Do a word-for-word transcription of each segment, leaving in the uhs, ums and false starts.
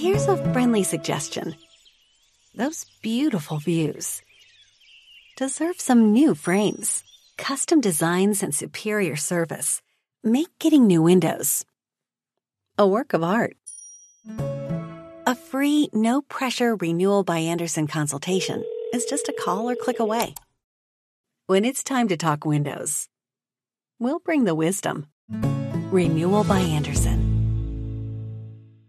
Here's a friendly suggestion. Those beautiful views deserve some new frames. Custom designs and superior service make getting new windows a work of art. A free, no-pressure renewal by Andersen consultation is just a call or click away. When it's time to talk windows, we'll bring the wisdom. Renewal by Andersen.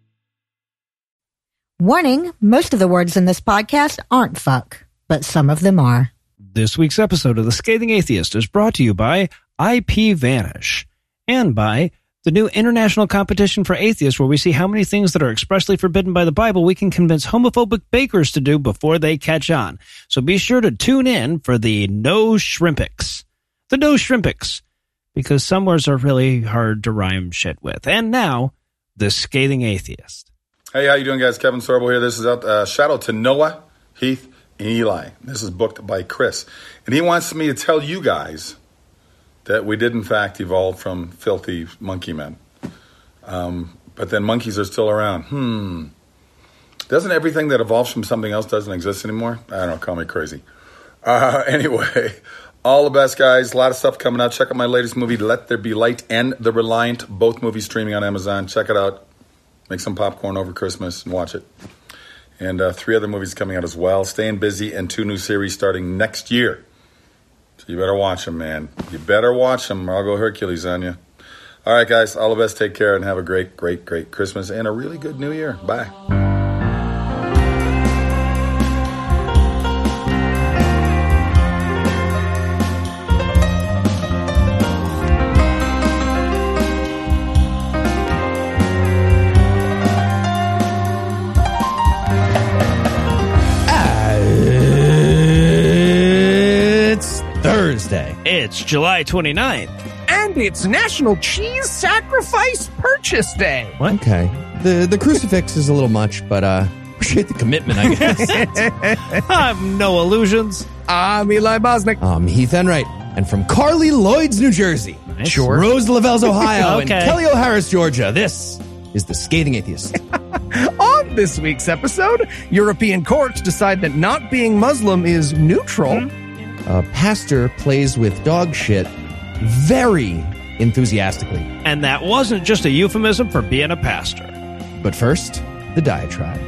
Warning, most of the words in this podcast aren't fuck, but some of them are. This week's episode of The Scathing Atheist is brought to you by IPVanish and by the new international competition for atheists, where we see how many things that are expressly forbidden by the Bible we can convince homophobic bakers to do before they catch on. So be sure to tune in for the No Shrimpics. The No Shrimpics, because some words are really hard to rhyme shit with. And now, The Scathing Atheist. Hey, how you doing, guys? Kevin Sorbo here. This is out. Uh, shout out to Noah, Heath, and Eli. This is booked by Chris. And he wants me to tell you guys that we did, in fact, evolve from filthy monkey men. Um, but then monkeys are still around. Hmm. Doesn't everything that evolves from something else doesn't exist anymore? I don't know. Call me crazy. Uh, anyway, all the best, guys. A lot of stuff coming out. Check out my latest movie, Let There Be Light, and The Reliant. Both movies streaming on Amazon. Check it out. Make some popcorn over Christmas and watch it. And uh, three other movies coming out as well. Staying busy, and two new series starting next year. So you better watch them, man. You better watch them, or I'll go Hercules on you. All right, guys. All the best. Take care and have a great, great, great Christmas and a really good New Year. Bye. It's July twenty-ninth. And it's National Cheese Sacrifice Purchase Day. What? Okay. The the crucifix is a little much, but uh, appreciate the commitment, I guess. I'm No Illusions. I'm Eli Bosnick. I'm Heath Enright. And from Carly Lloyd's, New Jersey. Nice. Sure. Rose Lavelles, Ohio. Okay. And Kelly O'Harris, Georgia. This is The Scathing Atheist. On this week's episode, European courts decide that not being Muslim is neutral. Mm-hmm. A pastor plays with dog shit very enthusiastically. And that wasn't just a euphemism for being a pastor. But first, the diatribe.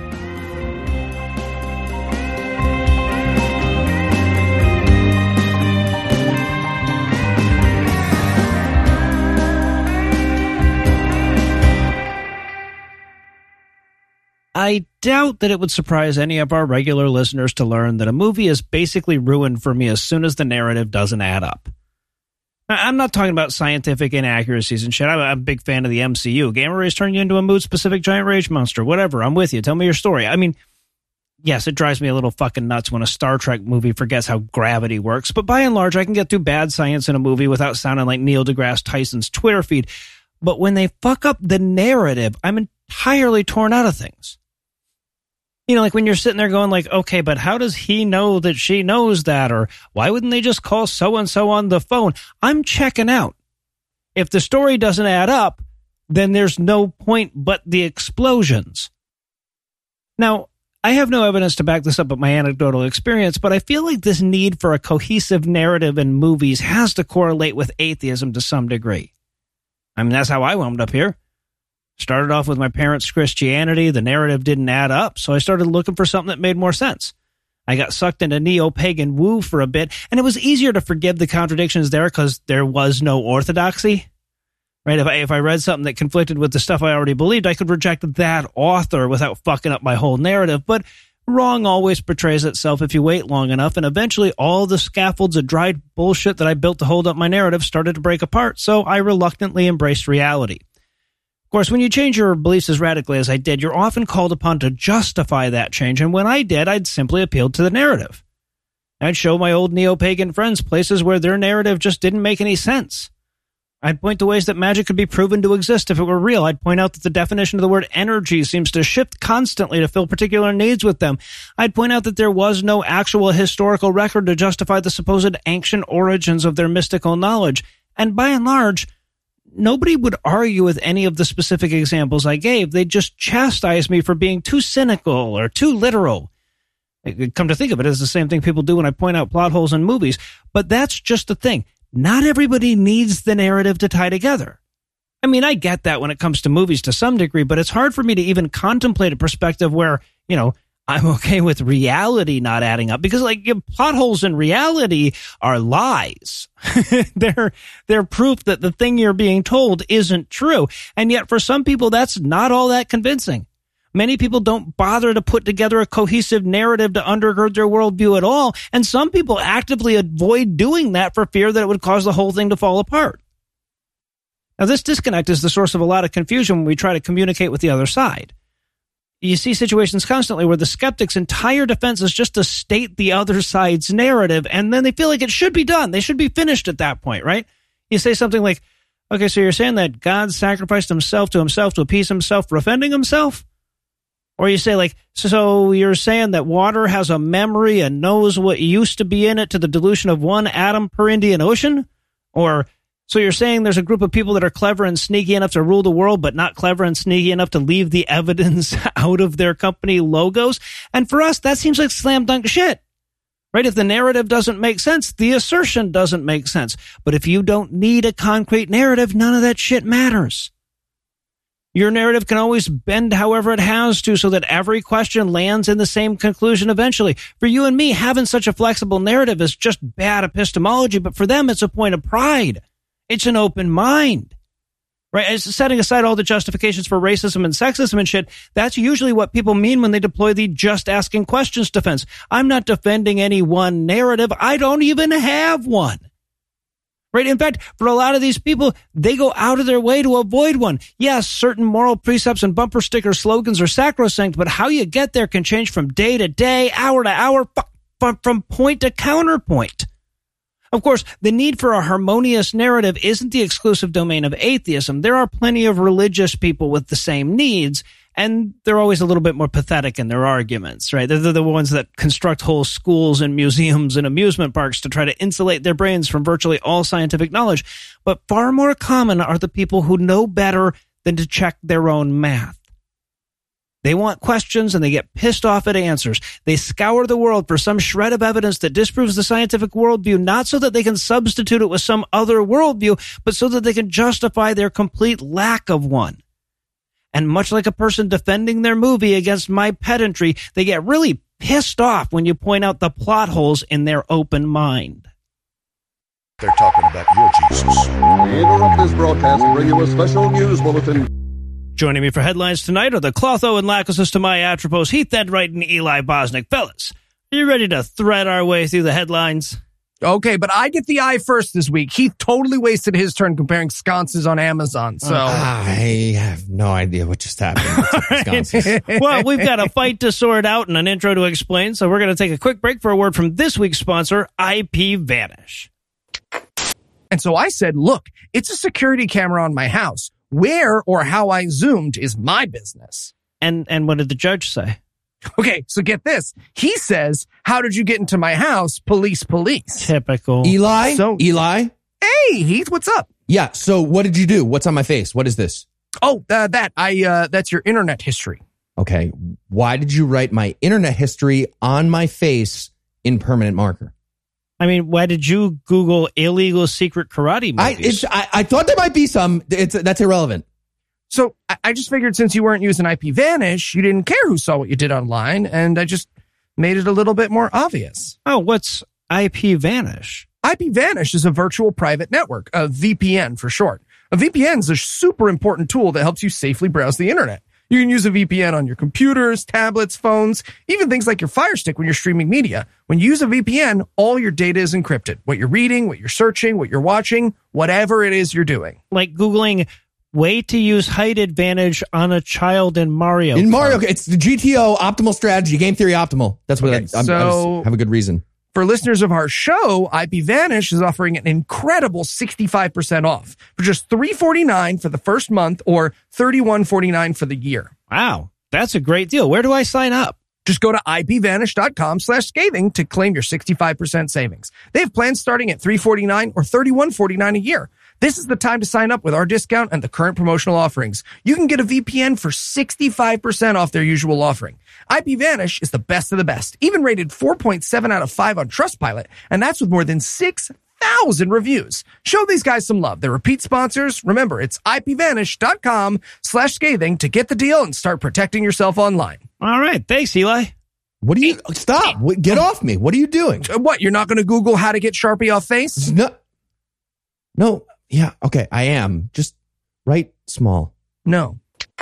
I doubt that it would surprise any of our regular listeners to learn that a movie is basically ruined for me as soon as the narrative doesn't add up. I'm not talking about scientific inaccuracies and shit. I'm a big fan of the M C U. Gamma rays turn you into a mood-specific giant rage monster. Whatever, I'm with you. Tell me your story. I mean, yes, it drives me a little fucking nuts when a Star Trek movie forgets how gravity works, but by and large, I can get through bad science in a movie without sounding like Neil deGrasse Tyson's Twitter feed. But when they fuck up the narrative, I'm entirely torn out of things. You know, like when you're sitting there going like, okay, but how does he know that she knows that? Or why wouldn't they just call so-and-so on the phone? I'm checking out. If the story doesn't add up, then there's no point but the explosions. Now, I have no evidence to back this up with my anecdotal experience, but I feel like this need for a cohesive narrative in movies has to correlate with atheism to some degree. I mean, that's how I wound up here. Started off with my parents' Christianity. The narrative didn't add up, so I started looking for something that made more sense. I got sucked into neo-pagan woo for a bit, and it was easier to forgive the contradictions there because there was no orthodoxy. Right? If I, if I read something that conflicted with the stuff I already believed, I could reject that author without fucking up my whole narrative. But wrong always betrays itself if you wait long enough, and eventually all the scaffolds of dried bullshit that I built to hold up my narrative started to break apart, so I reluctantly embraced reality. Of course, when you change your beliefs as radically as I did, you're often called upon to justify that change, and when I did, I'd simply appealed to the narrative. I'd show my old neo-pagan friends places where their narrative just didn't make any sense. I'd point to ways that magic could be proven to exist if it were real. I'd point out that the definition of the word energy seems to shift constantly to fill particular needs with them. I'd point out that there was no actual historical record to justify the supposed ancient origins of their mystical knowledge. And by and large, nobody would argue with any of the specific examples I gave. They'd just chastise me for being too cynical or too literal. Come to think of it, it's the same thing people do when I point out plot holes in movies. But that's just the thing. Not everybody needs the narrative to tie together. I mean, I get that when it comes to movies to some degree, but it's hard for me to even contemplate a perspective where, you know, I'm okay with reality not adding up, because like plot holes in reality are lies. they're, they're proof that the thing you're being told isn't true. And yet for some people, that's not all that convincing. Many people don't bother to put together a cohesive narrative to undergird their worldview at all. And some people actively avoid doing that for fear that it would cause the whole thing to fall apart. Now, this disconnect is the source of a lot of confusion when we try to communicate with the other side. You see situations constantly where the skeptic's entire defense is just to state the other side's narrative, and then they feel like it should be done. They should be finished at that point, right? You say something like, okay, so you're saying that God sacrificed himself to himself to appease himself for offending himself? Or you say like, so you're saying that water has a memory and knows what used to be in it to the dilution of one atom per Indian Ocean? Or so you're saying there's a group of people that are clever and sneaky enough to rule the world, but not clever and sneaky enough to leave the evidence out of their company logos? And for us, that seems like slam dunk shit, right? If the narrative doesn't make sense, the assertion doesn't make sense. But if you don't need a concrete narrative, none of that shit matters. Your narrative can always bend however it has to so that every question lands in the same conclusion eventually. For you and me, having such a flexible narrative is just bad epistemology, but for them, it's a point of pride. It's an open mind, right? It's setting aside all the justifications for racism and sexism and shit. That's usually what people mean when they deploy the just asking questions defense. I'm not defending any one narrative. I don't even have one. Right? In fact, for a lot of these people, they go out of their way to avoid one. Yes, certain moral precepts and bumper sticker slogans are sacrosanct, but how you get there can change from day to day, hour to hour, from point to counterpoint. Of course, the need for a harmonious narrative isn't the exclusive domain of atheism. There are plenty of religious people with the same needs, and they're always a little bit more pathetic in their arguments, right? They're the ones that construct whole schools and museums and amusement parks to try to insulate their brains from virtually all scientific knowledge. But far more common are the people who know better than to check their own math. They want questions and they get pissed off at answers. They scour the world for some shred of evidence that disproves the scientific worldview, not so that they can substitute it with some other worldview, but so that they can justify their complete lack of one. And much like a person defending their movie against my pedantry, they get really pissed off when you point out the plot holes in their open mind. They're talking about your Jesus. We interrupt this broadcast to bring you a special news bulletin. Joining me for headlines tonight are the Clotho and Lachesis to my Atropos, Heath Enright and Eli Bosnick. Fellas, are you ready to thread our way through the headlines? Okay, but I get the eye first this week. Heath totally wasted his turn comparing sconces on Amazon, so... I have no idea what just happened. Well, we've got a fight to sort out and an intro to explain, so we're going to take a quick break for a word from this week's sponsor, IPVanish. And so I said, look, it's a security camera on my house. Where or how I zoomed is my business. And and what did the judge say? Okay, so get this. He says, how did you get into my house? Police, police. Typical. Eli? So, Eli? Hey, Heath, what's up? Yeah, so what did you do? What's on my face? What is this? Oh, uh, that. I. Uh, that's your internet history. Okay, why did you write my internet history on my face in permanent marker? I mean, why did you Google illegal secret karate movies? I, it's, I, I thought there might be some. It's That's irrelevant. So I, I just figured since you weren't using IPVanish, you didn't care who saw what you did online, and I just made it a little bit more obvious. Oh, what's IPVanish? IPVanish is a virtual private network, a V P N for short. A V P N is a super important tool that helps you safely browse the internet. You can use a V P N on your computers, tablets, phones, even things like your Fire Stick when you're streaming media. When you use a V P N, all your data is encrypted. What you're reading, what you're searching, what you're watching, whatever it is you're doing. Like Googling way to use height advantage on a child in Mario. In Mario, it's the G T O optimal strategy, game theory optimal. That's what okay, I, I'm, so, I just have a good reason. For listeners of our show, IPVanish is offering an incredible sixty-five percent off for just three dollars and forty-nine cents for the first month or thirty-one dollars and forty-nine cents for the year. Wow, that's a great deal. Where do I sign up? Just go to IPVanish.com slash scathing to claim your sixty-five percent savings. They have plans starting at three dollars and forty-nine cents or thirty-one dollars and forty-nine cents a year. This is the time to sign up with our discount and the current promotional offerings. You can get a V P N for sixty-five percent off their usual offering. IPVanish is the best of the best, even rated four point seven out of five on Trustpilot, and that's with more than six thousand reviews. Show these guys some love. They're repeat sponsors. Remember, it's ipvanish.com slash scathing to get the deal and start protecting yourself online. All right. Thanks, Eli. What do you... Stop. What- Get off me. What are you doing? Uh, What, you're not going to Google how to get Sharpie off face? No. No. Yeah. Okay. I am. Just write small. No.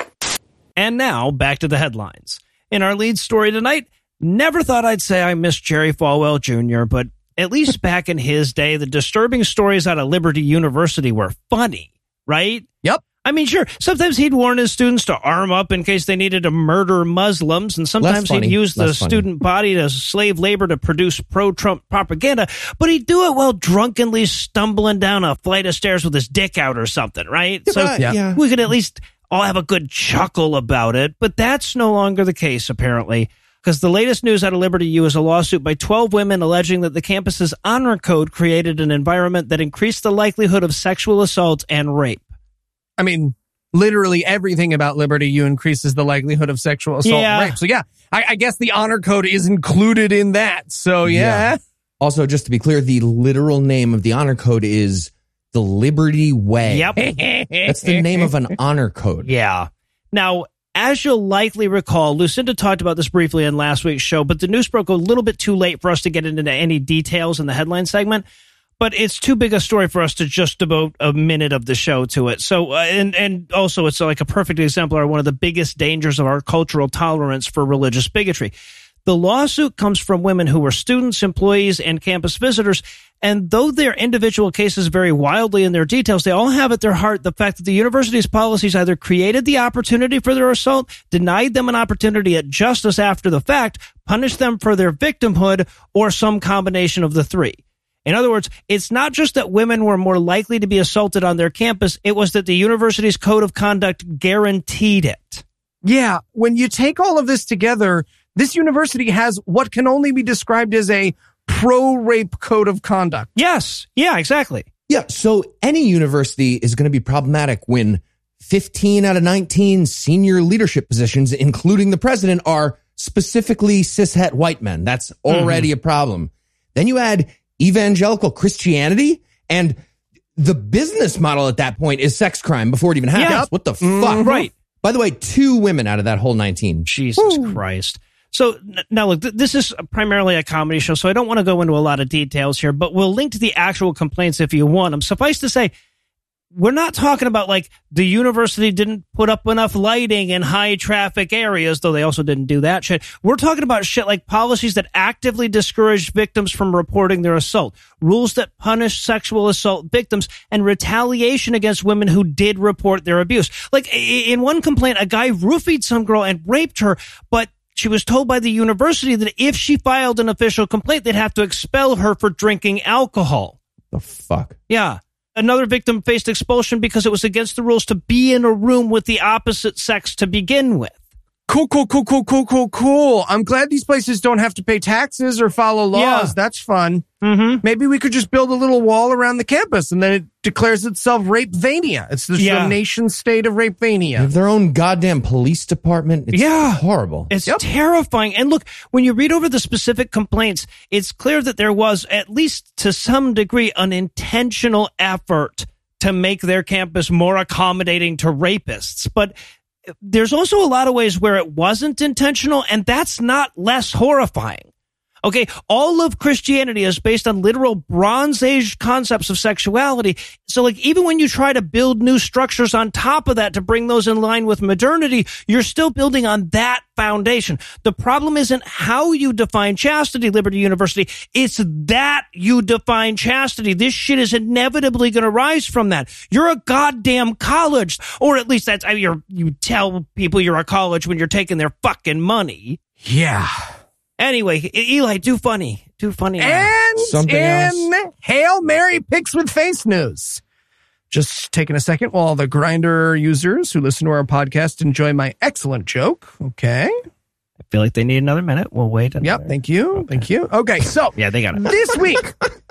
And now, back to the headlines. In our lead story tonight, never thought I'd say I miss Jerry Falwell Junior, but at least back in his day, the disturbing stories out of Liberty University were funny, right? Yep. I mean, sure, sometimes he'd warn his students to arm up in case they needed to murder Muslims, and sometimes funny. he'd use the Less funny. student body as slave labor to produce pro-Trump propaganda, but he'd do it while drunkenly stumbling down a flight of stairs with his dick out or something, right? Yeah, so but, uh, yeah. we could at least all have a good chuckle about it, but that's no longer the case, apparently, because the latest news out of Liberty U is a lawsuit by twelve women alleging that the campus's honor code created an environment that increased the likelihood of sexual assault and rape. I mean, literally everything about Liberty U increases the likelihood of sexual assault Yeah. and rape. So yeah, I, I guess the honor code is included in that. So yeah. Also, just to be clear, the literal name of the honor code is the Liberty Way. Yep. That's the name of an honor code. Yeah. Now, as you'll likely recall, Lucinda talked about this briefly in last week's show, but the news broke a little bit too late for us to get into any details in the headline segment. But it's too big a story for us to just devote a minute of the show to it. So, uh, and and also it's like a perfect exemplar of one of the biggest dangers of our cultural tolerance for religious bigotry. The lawsuit comes from women who were students, employees, and campus visitors. And though their individual cases vary wildly in their details, they all have at their heart the fact that the university's policies either created the opportunity for their assault, denied them an opportunity at justice after the fact, punished them for their victimhood, or some combination of the three. In other words, it's not just that women were more likely to be assaulted on their campus, it was that the university's code of conduct guaranteed it. Yeah. When you take all of this together, this university has what can only be described as a pro-rape code of conduct. Yes. Yeah, exactly. Yeah, so any university is going to be problematic when fifteen out of nineteen senior leadership positions, including the president, are specifically cishet white men. That's already mm-hmm. a problem. Then you add evangelical Christianity, and the business model at that point is sex crime before it even happens. Yeah. What the Mm-hmm. fuck? Right. By the way, two women out of that whole nineteen. Jesus Woo. Christ. So n- now look, th- this is primarily a comedy show, so I don't want to go into a lot of details here, but we'll link to the actual complaints if you want them. Suffice to say, we're not talking about like the university didn't put up enough lighting in high traffic areas, though they also didn't do that shit. We're talking about shit like policies that actively discourage victims from reporting their assault, rules that punish sexual assault victims, and retaliation against women who did report their abuse. Like i- in one complaint, a guy roofied some girl and raped her, but she was told by the university that if she filed an official complaint, they'd have to expel her for drinking alcohol. The fuck? Yeah. Another victim faced expulsion because it was against the rules to be in a room with the opposite sex to begin with. Cool, cool, cool, cool, cool, cool, cool. I'm glad these places don't have to pay taxes or follow laws. Yeah. That's fun. Mm-hmm. Maybe we could just build a little wall around the campus and then it declares itself Rapevania. It's the Yeah. nation state of They Rapevania. have their own goddamn police department. It's Yeah. horrible. It's Yep. terrifying. And look, when you read over the specific complaints, it's clear that there was, at least to some degree, an intentional effort to make their campus more accommodating to rapists. But there's also a lot of ways where it wasn't intentional, and that's not less horrifying. Okay, all of Christianity is based on literal Bronze Age concepts of sexuality. So, like, even when you try to build new structures on top of that to bring those in line with modernity, you're still building on that foundation. The problem isn't how you define chastity, Liberty University. It's that you define chastity. This shit is inevitably going to rise from that. You're a goddamn college, or at least that's I mean, you're, you tell people you're a college when you're taking their fucking money. Yeah. Anyway, E- Eli, do funny. Do funny. now. And Something in else. Hail Mary Picks with Face news. Just taking a second while the Grindr users who listen to our podcast enjoy my excellent joke. Okay. I feel like they need another minute. We'll wait. Yep. Thank you. Thank you. Okay. So Yeah, they got it. this week,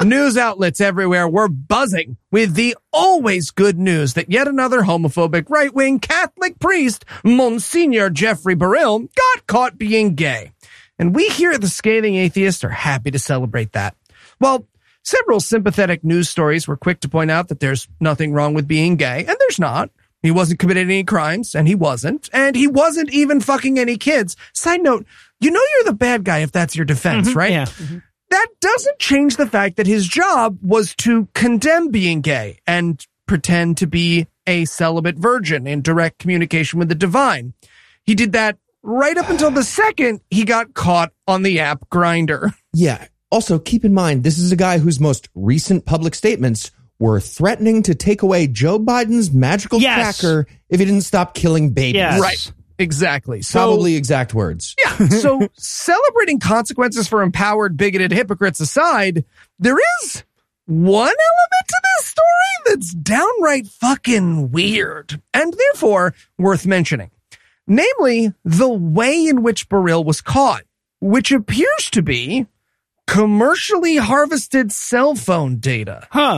News outlets everywhere were buzzing with the always good news that yet another homophobic right-wing Catholic priest, Monsignor Jeffrey Burrill, got caught being gay. And we here at The Scathing Atheist are happy to celebrate that. Well, several sympathetic news stories were quick to point out that there's nothing wrong with being gay, and there's not. He wasn't committing any crimes, and he wasn't. And he wasn't even fucking any kids. Side note, you know you're the bad guy if that's your defense, Mm-hmm, right? yeah. Mm-hmm. That doesn't change the fact that his job was to condemn being gay and pretend to be a celibate virgin in direct communication with the divine. He did that right up until the second he got caught on the app Grindr. Yeah. Also, keep in mind, this is a guy whose most recent public statements were threatening to take away Joe Biden's magical Yes. tracker if he didn't stop killing babies. Yes. Right. Exactly. So, Probably exact words. yeah. So celebrating consequences for empowered, bigoted hypocrites aside, there is one element to this story that's downright fucking weird and therefore worth mentioning. Namely, the way in which Burrill was caught, which appears to be commercially harvested cell phone data. Huh.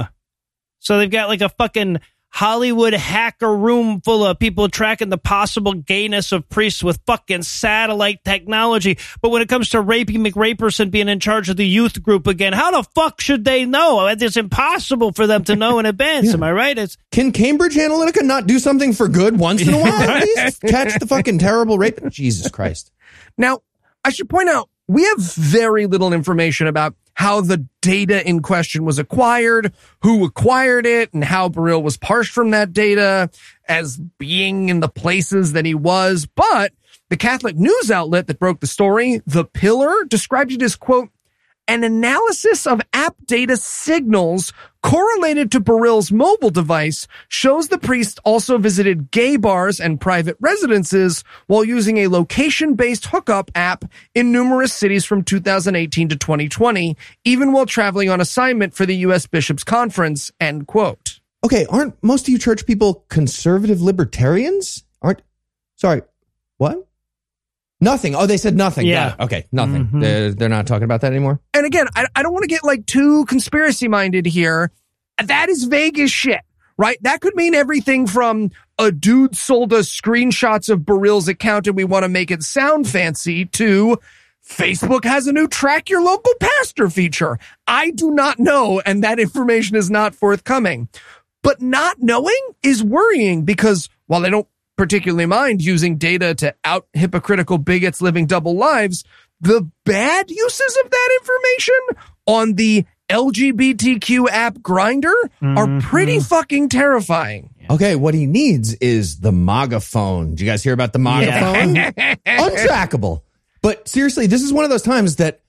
So they've got like a fucking Hollywood hacker room full of people tracking the possible gayness of priests with fucking satellite technology. But when it comes to Rapey McRaperson being in charge of the youth group again, how the fuck should they know? It's impossible for them to know in advance. Yeah. Am I right? It's Can Cambridge Analytica not do something for good once in a while? At least catch the fucking terrible rape. Jesus Christ. Now, I should point out, we have very little information about how the data in question was acquired, who acquired it, and how Burrill was parsed from that data as being in the places that he was. But the Catholic news outlet that broke the story, The Pillar, described it as, quote, an analysis of app data signals correlated to Burrill's mobile device shows the priest also visited gay bars and private residences while using a location-based hookup app in numerous cities from two thousand eighteen to twenty twenty, even while traveling on assignment for the U S Bishops' Conference, end quote. Okay, aren't most of you church people conservative libertarians? Aren't, sorry, what? Nothing. Oh, they said nothing. Yeah. Got it. Okay, nothing. Mm-hmm. They're, they're not talking about that anymore? And again, I, I don't want to get like too conspiracy minded here. That is vague as shit, right? That could mean everything from a dude sold us screenshots of Burrill's account and we want to make it sound fancy to Facebook has a new track your local pastor feature. I do not know, and that information is not forthcoming. But not knowing is worrying because while I don't particularly mind using data to out hypocritical bigots living double lives, the bad uses of that information on the L G B T Q app Grindr Mm-hmm. are pretty fucking terrifying. Okay, what he needs is the MAGA phone. Did you guys hear about the MAGA Yeah. phone? Untrackable. But seriously, this is one of those times that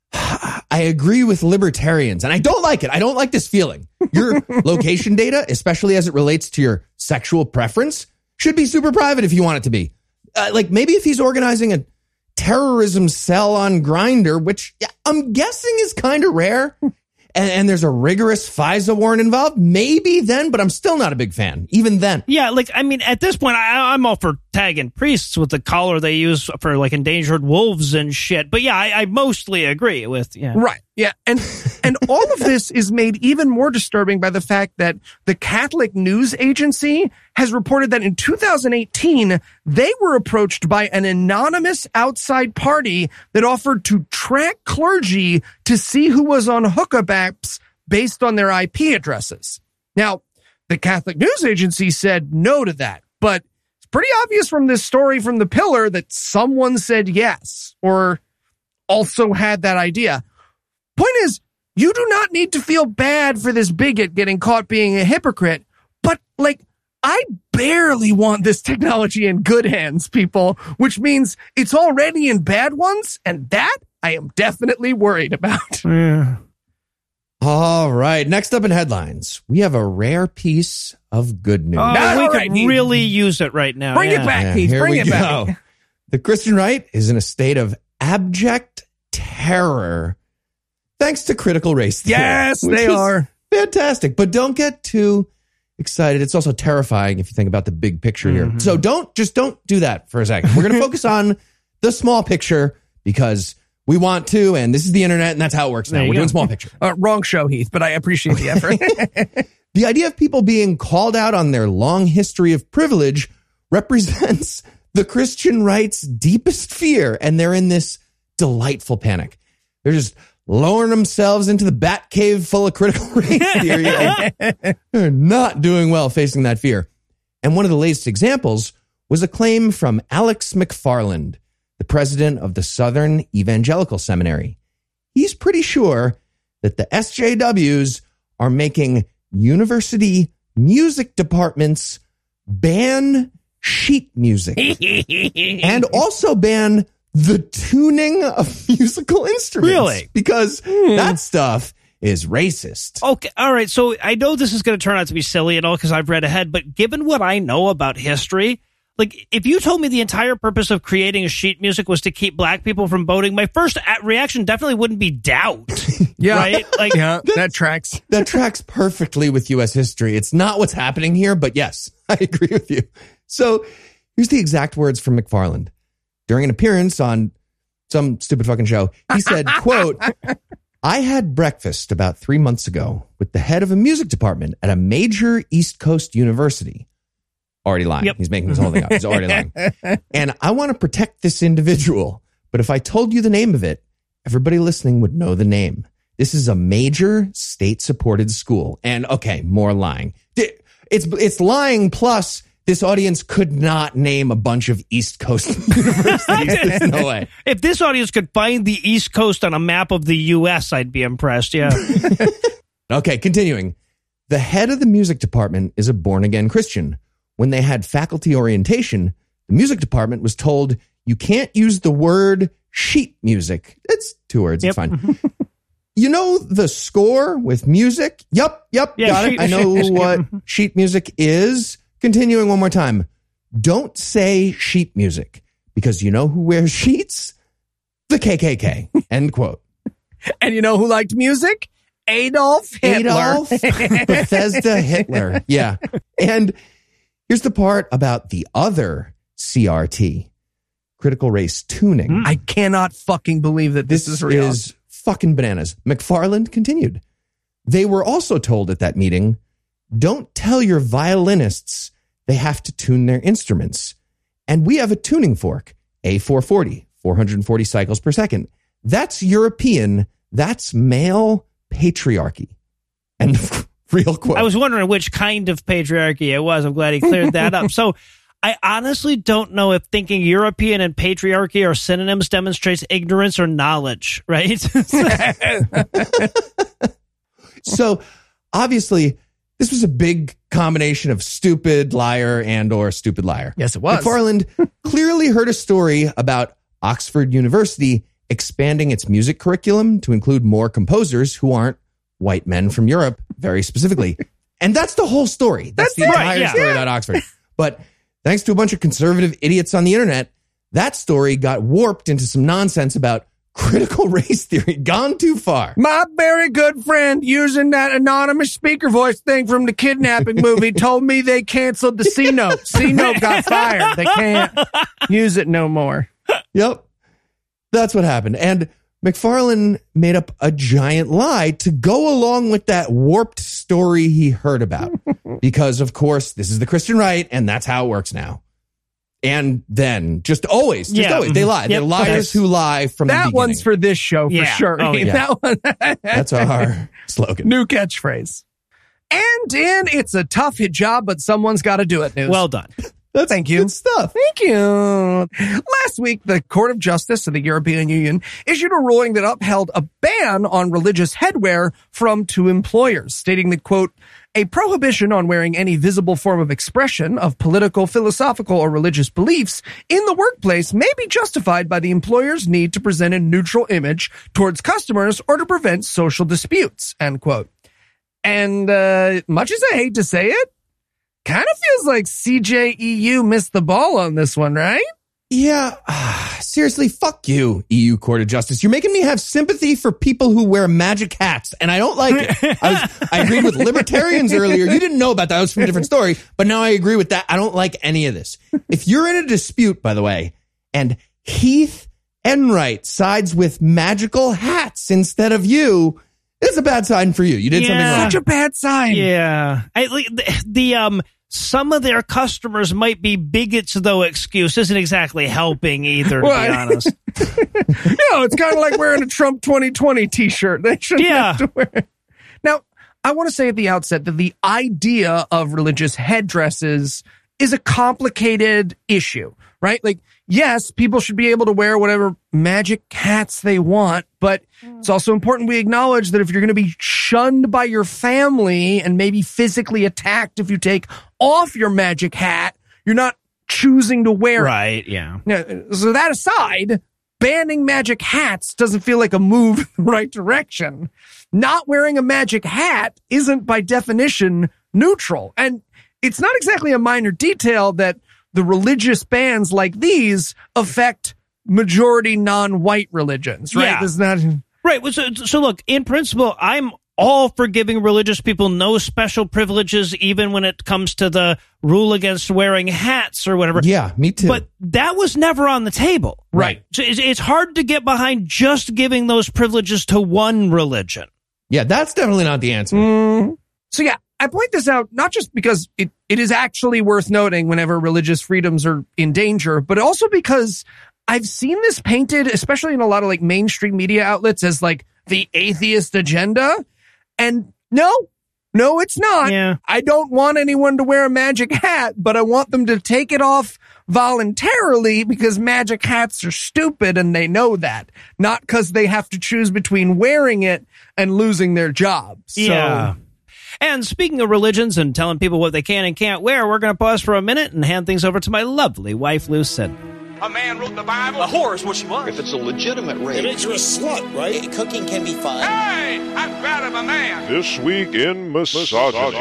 I agree with libertarians, and I don't like it. I don't like this feeling. Your location data, especially as it relates to your sexual preference, should be super private if you want it to be. Uh, like maybe if he's organizing a terrorism cell on Grindr, which yeah, I'm guessing is kind of rare, and, and there's a rigorous FISA warrant involved, maybe then, but I'm still not a big fan, even then. Yeah, like, I mean, at this point, I, I'm all for tagging priests with the collar they use for, like, endangered wolves and shit. But, yeah, I, I mostly agree with, yeah. Right. Yeah. And and all of this is made even more disturbing by the fact that the Catholic News Agency has reported that in two thousand eighteen, they were approached by an anonymous outside party that offered to track clergy to see who was on hookup apps based on their I P addresses. Now, the Catholic News Agency said no to that, but it's pretty obvious from this story from The Pillar that someone said yes or also had that idea. Point is, you do not need to feel bad for this bigot getting caught being a hypocrite, but like, I barely want this technology in good hands, people, which means it's already in bad ones, and that I am definitely worried about. Yeah. All right. Next up in headlines, we have a rare piece of good news. Oh, All we right, could Heath. really use it right now. Bring yeah. it back, Yeah, Keith. here Bring we it back. go. The Christian right is in a state of abject terror thanks to critical race theory. Yes, which they is are. fantastic. But don't get too excited. It's also terrifying if you think about the big picture here. So don't just don't do that for a second. We're going to focus on the small picture because We want to, and this is the internet, and that's how it works now. There you We're go. doing small picture. Uh, wrong show, Heath, but I appreciate the effort. The idea of people being called out on their long history of privilege represents the Christian right's deepest fear, and they're in this delightful panic. They're just lowering themselves into the bat cave full of critical race theory. And they're not doing well facing that fear. And one of the latest examples was a claim from Alex McFarland, the president of the Southern Evangelical Seminary. He's pretty sure that the S J Ws are making university music departments ban sheet music and also ban the tuning of musical instruments. Really? Because that stuff is racist. Okay, all right. So I know this is going to turn out to be silly and all because I've read ahead, but given what I know about history, like if you told me the entire purpose of creating a sheet music was to keep black people from voting, my first a- reaction definitely wouldn't be doubt. Yeah. Right? Like, Yeah, that tracks. That tracks perfectly with U S history. It's not what's happening here, but yes, I agree with you. So here's the exact words from McFarland. During an appearance on some stupid fucking show, he said, quote, I had breakfast about three months ago with the head of a music department at a major East Coast university. Already lying. Yep. He's making this whole thing up. He's already lying. And I want to protect this individual, but if I told you the name of it, everybody listening would know the name. This is a major state-supported school. And okay, more lying. It's it's lying plus this audience could not name a bunch of East Coast universities. There's no way. if this audience could find the East Coast on a map of the U S, I'd be impressed. Yeah. Okay, continuing. The head of the music department is a born-again Christian. When they had faculty orientation, the music department was told, you can't use the word sheet music. It's two words. Yep. It's fine. You know the score with music? Yup, yup, Yeah, got sheet- it. I know what sheet music is. Continuing one more time. Don't say sheet music because you know who wears sheets? The K K K. End quote. And you know who liked music? Adolf Hitler. Adolf Bethesda Hitler. Yeah. And here's the part about the other C R T, critical race tuning. I cannot fucking believe that this, This is real. is fucking bananas. McFarland continued. They were also told at that meeting, don't tell your violinists they have to tune their instruments. And we have a tuning fork, A four forty, four hundred forty cycles per second. That's European. That's male patriarchy. And real quote. I was wondering which kind of patriarchy it was. I'm glad he cleared that up. So I honestly don't know if thinking European and patriarchy are synonyms demonstrates ignorance or knowledge, right? So obviously, this was a big combination of stupid liar and or stupid liar. Yes, it was. McFarland clearly heard a story about Oxford University expanding its music curriculum to include more composers who aren't white men from Europe, very specifically. And that's the whole story. That's, That's the it. entire Right, yeah. story about Oxford. But thanks to a bunch of conservative idiots on the internet, that story got warped into some nonsense about critical race theory, gone too far. My very good friend using that anonymous speaker voice thing from the kidnapping movie told me they canceled the C note. C note got fired. They can't use it no more. Yep. That's what happened. And McFarlane made up a giant lie to go along with that warped story he heard about. Because, of course, this is the Christian right, and that's how it works now. And then, just always, just Yeah. always, they lie. Yep. They're liars who lie from the That beginning. one's for this show for Yeah. sure. Oh, yeah. That one. That's our slogan. New catchphrase. And in It's a Tough Hit Job, but someone's got to do it news. Well done. That's Thank you. good stuff. Thank you. Last week, the Court of Justice of the European Union issued a ruling that upheld a ban on religious headwear from two employers, stating that, quote, a prohibition on wearing any visible form of expression of political, philosophical, or religious beliefs in the workplace may be justified by the employer's need to present a neutral image towards customers or to prevent social disputes, end quote. And uh, much as I hate to say it, kind of feels like C J E U missed the ball on this one, right? Yeah, ah, seriously, fuck you, E U Court of Justice. You're making me have sympathy for people who wear magic hats, and I don't like it. I, was, I agreed with libertarians earlier. You didn't know about that. That was from a different story, but now I agree with that. I don't like any of this. If you're in a dispute, by the way, and Heath Enright sides with magical hats instead of you, it's a bad sign for you. You did Yeah. something wrong. Such a bad sign. Yeah. I, the, the um some of their customers might be bigots, though excuse isn't exactly helping either, to Well, be honest. No, it's kind of like wearing a Trump twenty twenty t-shirt. They shouldn't Yeah. have to wear it. Now, I want to say at the outset that the idea of religious headdresses is a complicated issue, right? Like, yes, people should be able to wear whatever magic hats they want, but it's also important we acknowledge that if you're going to be shunned by your family and maybe physically attacked if you take off your magic hat, you're not choosing to wear it. Right, yeah. Now, so that aside, banning magic hats doesn't feel like a move in the right direction. Not wearing a magic hat isn't by definition neutral. And it's not exactly a minor detail that the religious bans like these affect majority non-white religions, right? Yeah. It's not... Right. well, So, so look, in principle, I'm all for giving religious people no special privileges, even when it comes to the rule against wearing hats or whatever. Yeah, me too. But that was never on the table. Right. So it's, it's hard to get behind just giving those privileges to one religion. Yeah, that's definitely not the answer. Mm. So yeah, I point this out not just because it, it is actually worth noting whenever religious freedoms are in danger, but also because I've seen this painted, especially in a lot of like mainstream media outlets, as like the atheist agenda. And no, no, it's not. Yeah. I don't want anyone to wear a magic hat, but I want them to take it off voluntarily because magic hats are stupid and they know that, not because they have to choose between wearing it and losing their job. So, Yeah. And speaking of religions and telling people what they can and can't wear, we're going to pause for a minute and hand things over to my lovely wife, Lucid. A man wrote the Bible. A whore is what she was. If it's a legitimate rape. It makes her a slut, right? Cooking can be fun. Hey, I'm proud of a man. This week in misogyny.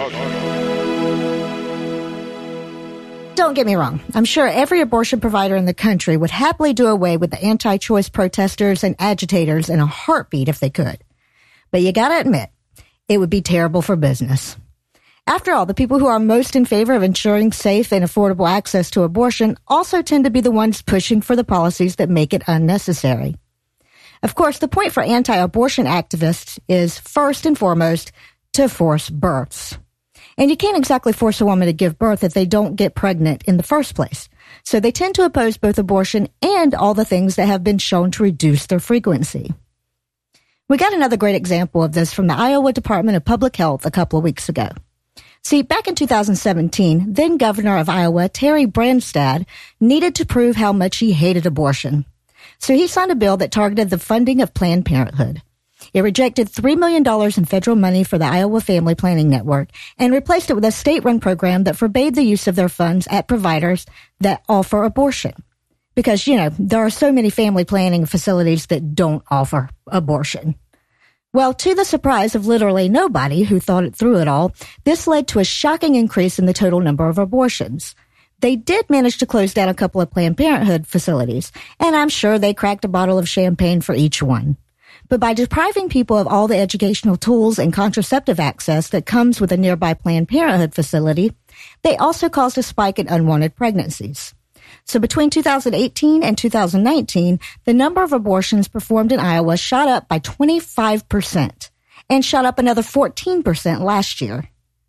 Don't get me wrong. I'm sure every abortion provider in the country would happily do away with the anti-choice protesters and agitators in a heartbeat if they could. But you gotta admit, it would be terrible for business. After all, the people who are most in favor of ensuring safe and affordable access to abortion also tend to be the ones pushing for the policies that make it unnecessary. Of course, the point for anti-abortion activists is, first and foremost, to force births. And you can't exactly force a woman to give birth if they don't get pregnant in the first place. So they tend to oppose both abortion and all the things that have been shown to reduce their frequency. We got another great example of this from the Iowa Department of Public Health a couple of weeks ago. See, back in two thousand seventeen, then Governor of Iowa, Terry Branstad, needed to prove how much he hated abortion. So he signed a bill that targeted the funding of Planned Parenthood. It rejected three million dollars in federal money for the Iowa Family Planning Network and replaced it with a state-run program that forbade the use of their funds at providers that offer abortion. Because, you know, there are so many family planning facilities that don't offer abortion. Well, to the surprise of literally nobody who thought it through at all, this led to a shocking increase in the total number of abortions. They did manage to close down a couple of Planned Parenthood facilities, and I'm sure they cracked a bottle of champagne for each one. But by depriving people of all the educational tools and contraceptive access that comes with a nearby Planned Parenthood facility, they also caused a spike in unwanted pregnancies. So between two thousand eighteen and two thousand nineteen, the number of abortions performed in Iowa shot up by twenty-five percent and shot up another fourteen percent last year.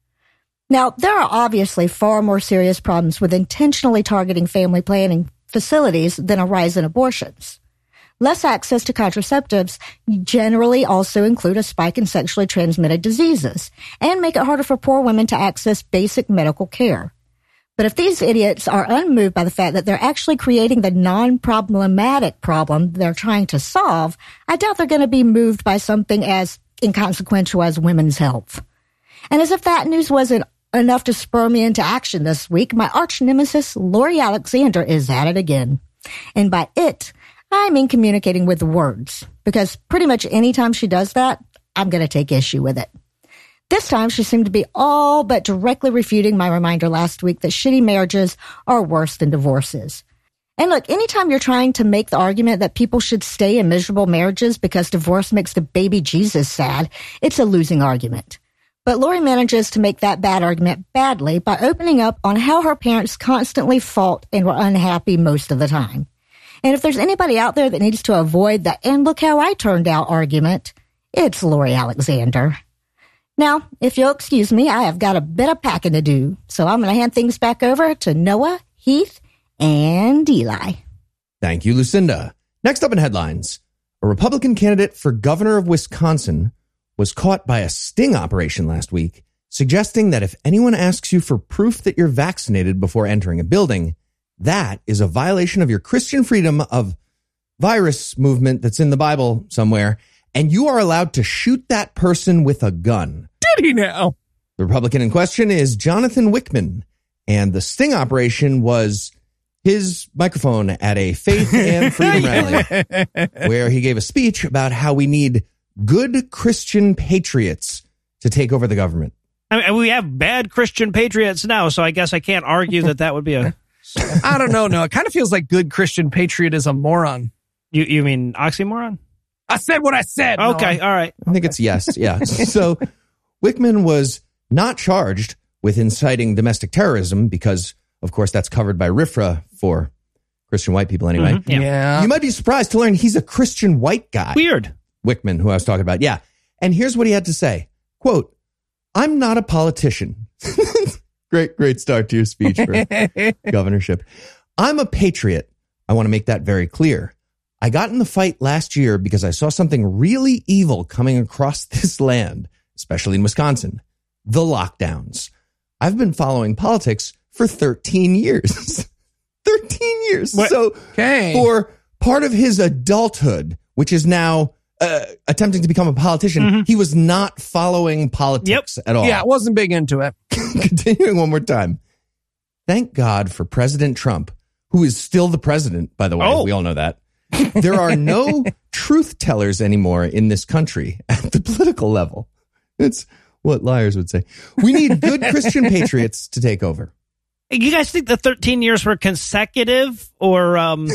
Now, there are obviously far more serious problems with intentionally targeting family planning facilities than a rise in abortions. Less access to contraceptives generally also include a spike in sexually transmitted diseases and make it harder for poor women to access basic medical care. But if these idiots are unmoved by the fact that they're actually creating the non-problematic problem they're trying to solve, I doubt they're going to be moved by something as inconsequential as women's health. And as if that news wasn't enough to spur me into action this week, my arch nemesis, Lori Alexander, is at it again. And by it, I mean communicating with words, because pretty much any time she does that, I'm going to take issue with it. This time, she seemed to be all but directly refuting my reminder last week that shitty marriages are worse than divorces. And look, anytime you're trying to make the argument that people should stay in miserable marriages because divorce makes the baby Jesus sad, it's a losing argument. But Lori manages to make that bad argument badly by opening up on how her parents constantly fought and were unhappy most of the time. And if there's anybody out there that needs to avoid the "and look how I turned out" argument, it's Lori Alexander. Now, if you'll excuse me, I have got a bit of packing to do, so I'm going to hand things back over to Noah, Heath, and Eli. Thank you, Lucinda. Next up in headlines, a Republican candidate for governor of Wisconsin was caught by a sting operation last week, suggesting that if anyone asks you for proof that you're vaccinated before entering a building, that is a violation of your Christian freedom of virus movement that's in the Bible somewhere, and you are allowed to shoot that person with a gun. Did he now? The Republican in question is Jonathan Wickman, and the sting operation was his microphone at a faith and freedom rally, where he gave a speech about how we need good Christian patriots to take over the government. I mean, we have bad Christian patriots now, so I guess I can't argue that that would be a... I don't know. No, it kind of feels like good Christian patriot is a moron. You you mean oxymoron? I said what I said. Okay, Noah. all right. I think it's yes, yeah. So Wickman was not charged with inciting domestic terrorism because, of course, that's covered by RFRA for Christian white people anyway. Mm-hmm, yeah. yeah. You might be surprised to learn he's a Christian white guy. Weird. Wickman, who I was talking about. Yeah. And here's what he had to say. Quote, "I'm not a politician." Great, great start to your speech for governorship. "I'm a patriot. I want to make that very clear. I got in the fight last year because I saw something really evil coming across this land, especially in Wisconsin. The lockdowns. I've been following politics for thirteen years. thirteen years. What? So Okay. for part of his adulthood, which is now uh, attempting to become a politician, Mm-hmm. he was not following politics at all. Yeah, wasn't big into it. Continuing one more time. Thank God for President Trump, who is still the president, by the way. Oh. We all know that. There are no truth tellers anymore in this country at the political level. It's what liars would say. We need good Christian patriots to take over." You guys think the thirteen years were consecutive, or um,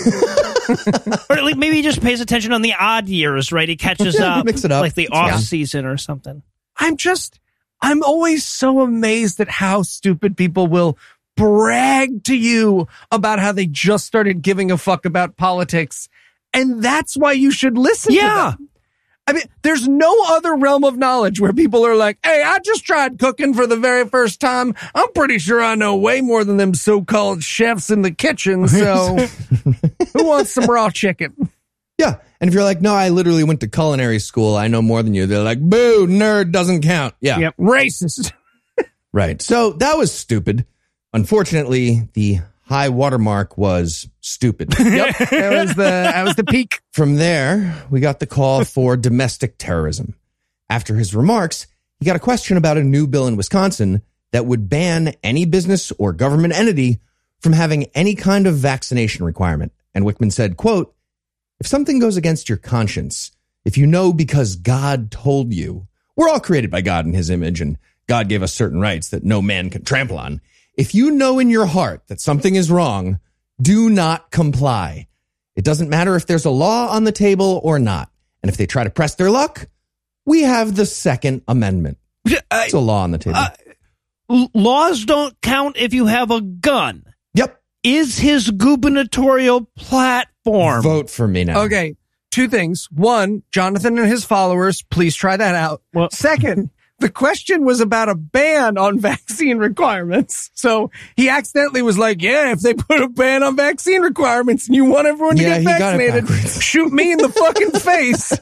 or at least maybe he just pays attention on the odd years, right? He catches Yeah, up, mix it up. like the It's off fine. season or something. I'm just, I'm always so amazed at how stupid people will brag to you about how they just started giving a fuck about politics. And that's why you should listen Yeah. to them. I mean, there's no other realm of knowledge where people are like, "Hey, I just tried cooking for the very first time. I'm pretty sure I know way more than them so-called chefs in the kitchen. So who wants some raw chicken?" Yeah. And if you're like, "No, I literally went to culinary school. I know more than you." They're like, "Boo, nerd, doesn't count." Yeah. Yep. Racist. Right. So that was stupid. Unfortunately, the high watermark was stupid. Yep. That was the, that was the peak. From there, we got the call for domestic terrorism. After his remarks, he got a question about a new bill in Wisconsin that would ban any business or government entity from having any kind of vaccination requirement. And Wickman said, quote, "If something goes against your conscience, if you know because God told you, we're all created by God in his image, and God gave us certain rights that no man can trample on. If you know in your heart that something is wrong, do not comply. It doesn't matter if there's a law on the table or not. And if they try to press their luck, we have the Second Amendment." It's a law on the table. Uh, l- laws don't count if you have a gun. Yep. Is his gubernatorial platform? Vote for me now. Okay. Two things. One, Jonathan and his followers, please try that out. Well- Second, the question was about a ban on vaccine requirements. So he accidentally was like, "Yeah, if they put a ban on vaccine requirements and you want everyone to Yeah, get he got it vaccinated, backwards. shoot me in the fucking face."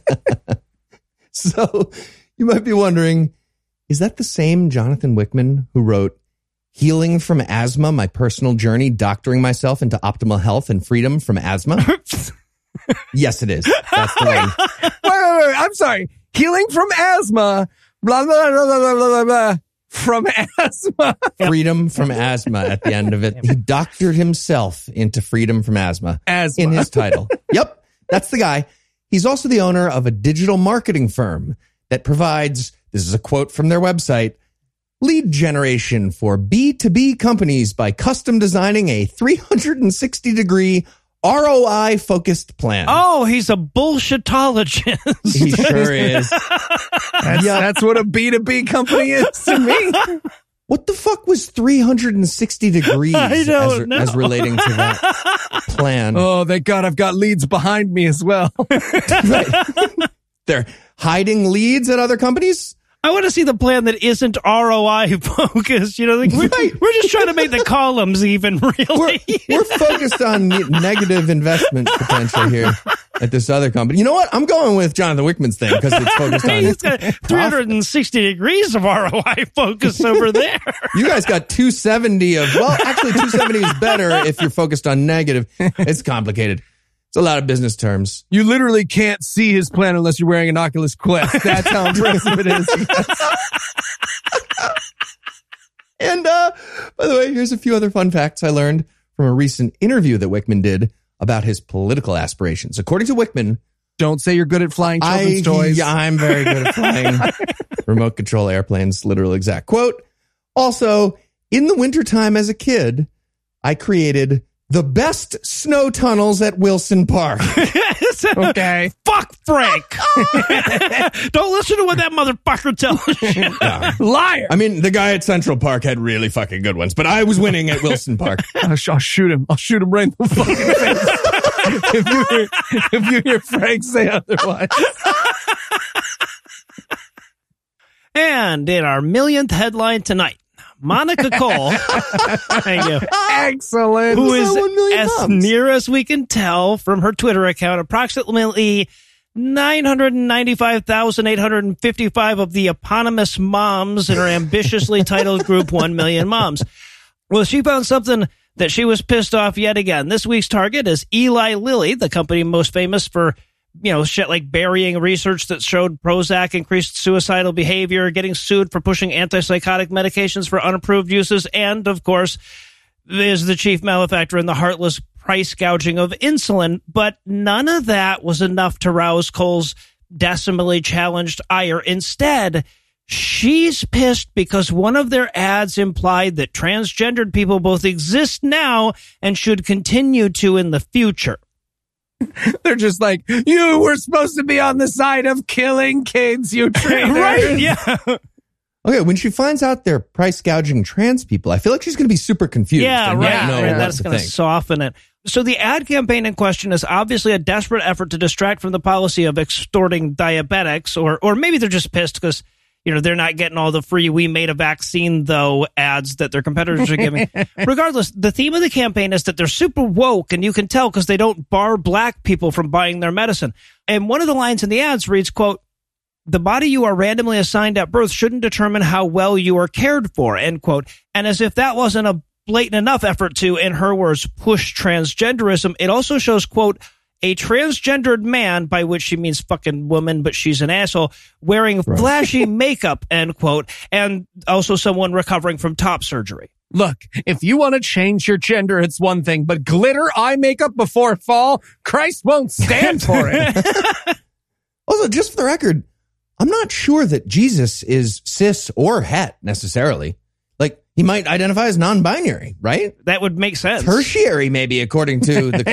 So you might be wondering, is that the same Jonathan Wickman who wrote "Healing from Asthma, My Personal Journey, Doctoring Myself into Optimal Health and Freedom from Asthma"? Yes, it is. That's the one. wait, wait, wait. I'm sorry. Healing from asthma, blah, blah, blah, blah, blah, blah, blah, from asthma. Freedom from asthma at the end of it. He doctored himself into freedom from asthma, Asthma. in his title. Yep, that's the guy. He's also the owner of a digital marketing firm that provides, this is a quote from their website, "lead generation for B two B companies by custom designing a three hundred sixty degree R O I focused plan." Oh, he's a bullshitologist. He sure is. That's, Yeah. that's what a B two B company is to me. What the fuck was three hundred sixty degrees I don't as, know. as relating to that plan? Oh, thank God I've got leads behind me as well. Right. They're hiding leads at other companies? I want to see the plan that isn't R O I focused. You know, like we're, Right. we're just trying to make the columns even, really. We're, we're focused on ne- negative investment potential here at this other company. You know what? I'm going with Jonathan Wickman's thing because it's focused on He's got three hundred sixty degrees of R O I focus over there. You guys got two seventy of, well, actually two seventy is better if you're focused on negative. It's complicated. It's a lot of business terms. You literally can't see his plan unless you're wearing an Oculus Quest. That's how impressive it is. And, uh, by the way, here's a few other fun facts I learned from a recent interview that Wickman did about his political aspirations. According to Wickman, don't say you're good at flying children's I, toys. Yeah, I'm very good at flying remote control airplanes, literal exact quote. Also, in the wintertime as a kid, I created the best snow tunnels at Wilson Park. Okay. Fuck Frank. Don't listen to what that motherfucker tells you. No. Liar. I mean, the guy at Central Park had really fucking good ones, but I was winning at Wilson Park. I'll, sh- I'll shoot him. I'll shoot him right in the fucking face. if, you hear, if you hear Frank say otherwise. And in our millionth headline tonight, Monica Cole, thank you, Excellent. who is, one million as moms. near as we can tell from her Twitter account, approximately nine hundred ninety-five thousand eight hundred fifty-five of the eponymous moms in her ambitiously titled group one million Moms. Well, she found something that she was pissed off yet again. This week's target is Eli Lilly, the company most famous for, you know, shit like burying research that showed Prozac increased suicidal behavior, getting sued for pushing antipsychotic medications for unapproved uses, and, of course, is the chief malefactor in the heartless price gouging of insulin. But none of that was enough to rouse Cole's decimally challenged ire. Instead, she's pissed because one of their ads implied that transgendered people both exist now and should continue to in the future. They're just like, you were supposed to be on the side of killing kids, you traitors. Right, yeah. Okay, when she finds out they're price gouging trans people, I feel like she's going to be super confused. Yeah, and right. not know right. what That's to going to think. soften it. So the ad campaign in question is obviously a desperate effort to distract from the policy of extorting diabetics, or or maybe they're just pissed because, you know, they're not getting all the free "we made a vaccine though" ads that their competitors are giving. Regardless, the theme of the campaign is that they're super woke, and you can tell because they don't bar black people from buying their medicine. And one of the lines in the ads reads, quote, "The body you are randomly assigned at birth shouldn't determine how well you are cared for," end quote. And as if that wasn't a blatant enough effort to, in her words, push transgenderism, it also shows, quote, "a transgendered man," by which she means fucking woman, but she's an asshole, "wearing Right. flashy makeup," end quote, and also someone recovering from top surgery. Look, if you want to change your gender, it's one thing, but glitter eye makeup before fall, Christ won't stand for it. Also, just for the record, I'm not sure that Jesus is cis or het necessarily. Like, he might identify as non-binary, right? That would make sense. Tertiary, maybe, according to the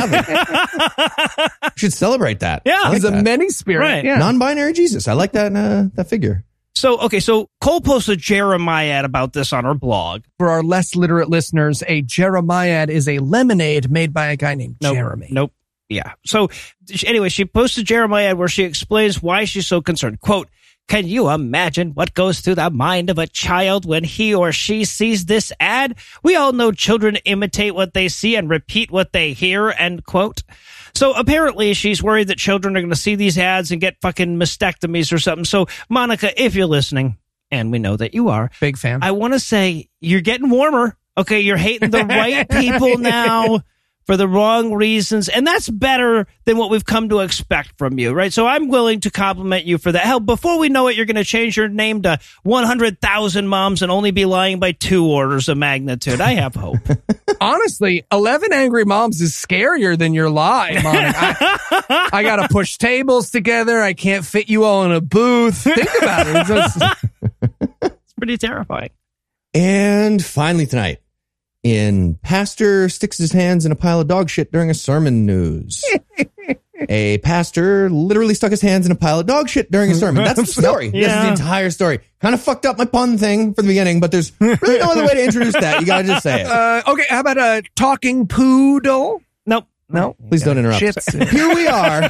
Catholic. Should celebrate that. Yeah. I like He's a that. many spirit. Right. Yeah. Non-binary Jesus. I like that uh, that figure. So, okay, so Cole posted Jeremiah about this on her blog. For our less literate listeners, a Jeremiad is a lemonade made by a guy named Nope. Jeremy. Nope. Yeah. So anyway, she posted Jeremiah where she explains why she's so concerned. Quote, "Can you imagine what goes through the mind of a child when he or she sees this ad? We all know children imitate what they see and repeat what they hear," end quote. So apparently she's worried that children are going to see these ads and get fucking mastectomies or something. So Monica, if you're listening, and we know that you are, Big fan. I want to say you're getting warmer. Okay, you're hating the right people now for the wrong reasons, and that's better than what we've come to expect from you, right? So I'm willing to compliment you for that. Hell, before we know it, you're going to change your name to one hundred thousand Moms and only be lying by two orders of magnitude. I have hope. Honestly, eleven Angry Moms is scarier than your lie, Monica. I, I got to push tables together. I can't fit you all in a booth. Think about it. It's just- It's pretty terrifying. And finally tonight, in Pastor Sticks His Hands in a Pile of Dog Shit During a Sermon news. A pastor literally stuck his hands in a pile of dog shit during a sermon. That's the story. Yeah. That's the entire story. Kind of fucked up my pun thing from the beginning, but there's really no other way to introduce that. You gotta just say it. Uh, okay, how about a talking poodle? Nope. No. Please don't interrupt. Shits. Here we are,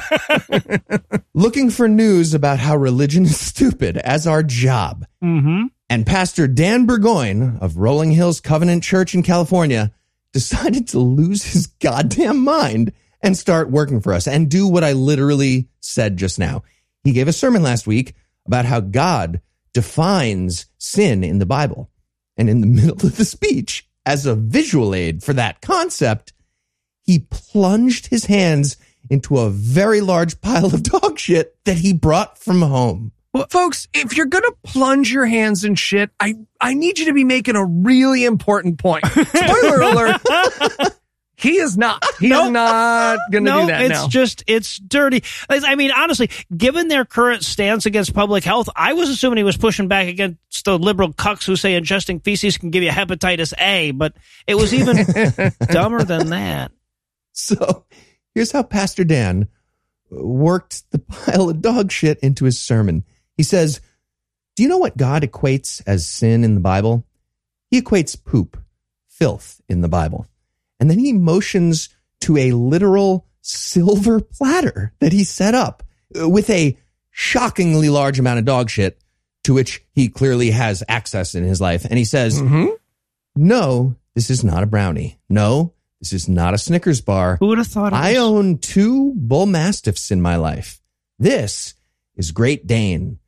looking for news about how religion is stupid as our job. Mm-hmm. And Pastor Dan Burgoyne of Rolling Hills Covenant Church in California decided to lose his goddamn mind and start working for us and do what I literally said just now. He gave a sermon last week about how God defines sin in the Bible. And in the middle of the speech, as a visual aid for that concept, he plunged his hands into a very large pile of dog shit that he brought from home. Well, folks, if you're going to plunge your hands in shit, I, I need you to be making a really important point. Spoiler alert. He is not. He Nope. is not going to No, do that it's now. just, it's dirty. I mean, honestly, given their current stance against public health, I was assuming he was pushing back against the liberal cucks who say ingesting feces can give you hepatitis A, but it was even dumber than that. So here's how Pastor Dan worked the pile of dog shit into his sermon. He says, do you know what God equates as sin in the Bible? He equates poop, filth in the Bible. And then he motions to a literal silver platter that he set up with a shockingly large amount of dog shit to which he clearly has access in his life. And he says, Mm-hmm. no, this is not a brownie. No, this is not a Snickers bar. Who would have thought of I this? own two bull mastiffs in my life. This is Great Dane.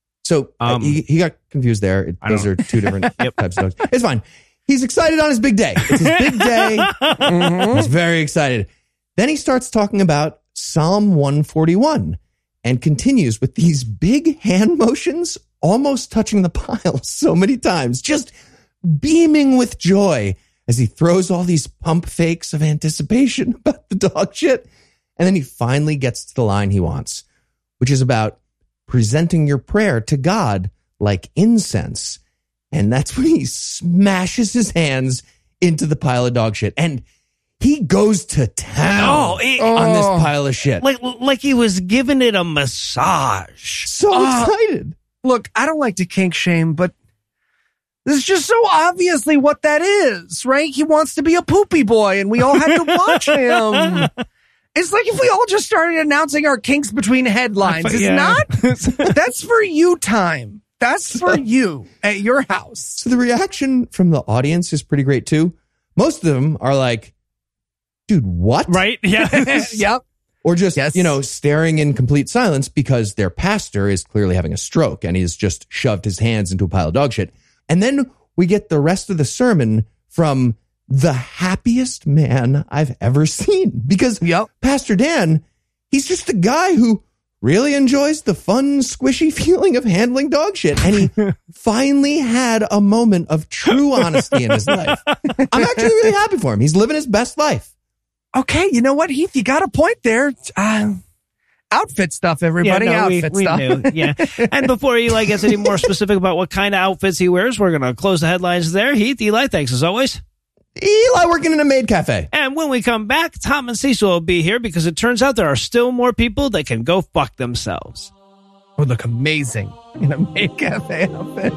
So uh, Um, he, he got confused there. It- I Those are don't- two different types of dogs. It's fine. He's excited on his big day. It's his big day. Mhm. He's very excited. Then he starts talking about Psalm one forty-one and continues with these big hand motions, almost touching the pile so many times, just beaming with joy as he throws all these pump fakes of anticipation about the dog shit. And then he finally gets to the line he wants, which is about presenting your prayer to God like incense. And that's when he smashes his hands into the pile of dog shit. And he goes to town Oh, it- on this Oh. pile of shit. Like, like he was giving it a massage. so Uh, excited. Look, I don't like to kink shame, but this is just so obviously what that is, right? He wants to be a poopy boy, and we all had to watch him. It's like if we all just started announcing our kinks between headlines. It's Yeah. not. That's for you time. That's for you at your house. So the reaction from the audience is pretty great too. Most of them are like, dude, what? Right? Yeah. Yep. Or just, Yes. you know, staring in complete silence because their pastor is clearly having a stroke and he's just shoved his hands into a pile of dog shit. And then we get the rest of the sermon from the happiest man I've ever seen. Because Yep. Pastor Dan, he's just a guy who really enjoys the fun, squishy feeling of handling dog shit. And he finally had a moment of true honesty in his life. I'm actually really happy for him. He's living his best life. Okay, you know what, Heath? You got a point there. Uh, outfit stuff, everybody. Yeah, no, we, outfit we stuff. knew. Yeah. And before Eli gets any more specific about what kind of outfits he wears, we're going to close the headlines there. Heath, Eli, thanks as always. Eli working in a maid cafe. And when we come back, Tom and Cecil will be here because it turns out there are still more people that can go fuck themselves. Would look amazing in a maid cafe outfit.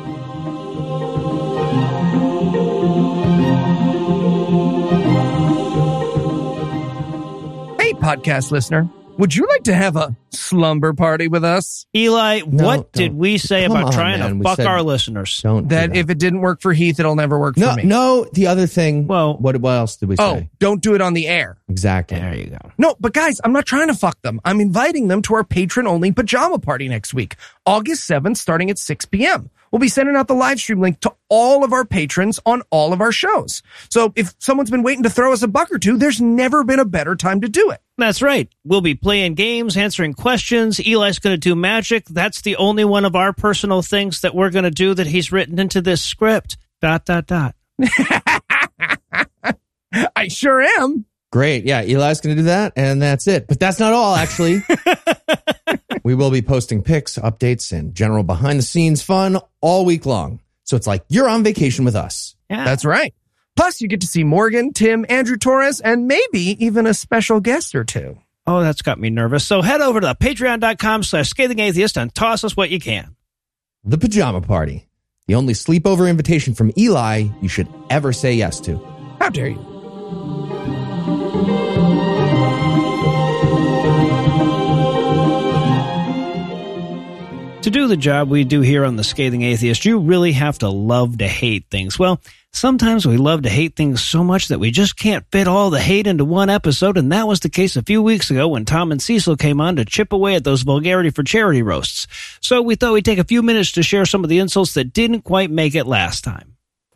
Hey, podcast listener. Would you like to have a slumber party with us? Eli, No, what did don't. we say Come about on, trying man. to We fuck said- our listeners? Don't do That if it didn't work for Heath, it'll never work no, for me. no, the other thing. Well- what, what else did we Oh, say? don't do it on the air. Exactly. There you go. No, but guys, I'm not trying to fuck them. I'm inviting them to our patron-only pajama party next week, August seventh, starting at six p.m. We'll be sending out the live stream link to all of our patrons on all of our shows. So if someone's been waiting to throw us a buck or two, there's never been a better time to do it. That's right. We'll be playing games, answering questions. Eli's going to do magic. That's the only one of our personal things that we're going to do that he's written into this script. Dot, dot, dot. I sure am. Great. Yeah, Eli's going to do that, and that's it. But that's not all, actually. We will be posting pics, updates, and general behind-the-scenes fun all week long. So it's like you're on vacation with us. Yeah. That's right. Plus, you get to see Morgan, Tim, Andrew Torres, and maybe even a special guest or two. Oh, that's got me nervous. So head over to patreon.com slash scathing atheist and toss us what you can. The Pajama Party. The only sleepover invitation from Eli you should ever say yes to. How dare you? To do the job we do here on The Scathing Atheist, you really have to love to hate things. Well, sometimes we love to hate things so much that we just can't fit all the hate into one episode, and that was the case a few weeks ago when Tom and Cecil came on to chip away at those Vulgarity for Charity roasts. So we thought we'd take a few minutes to share some of the insults that didn't quite make it last time.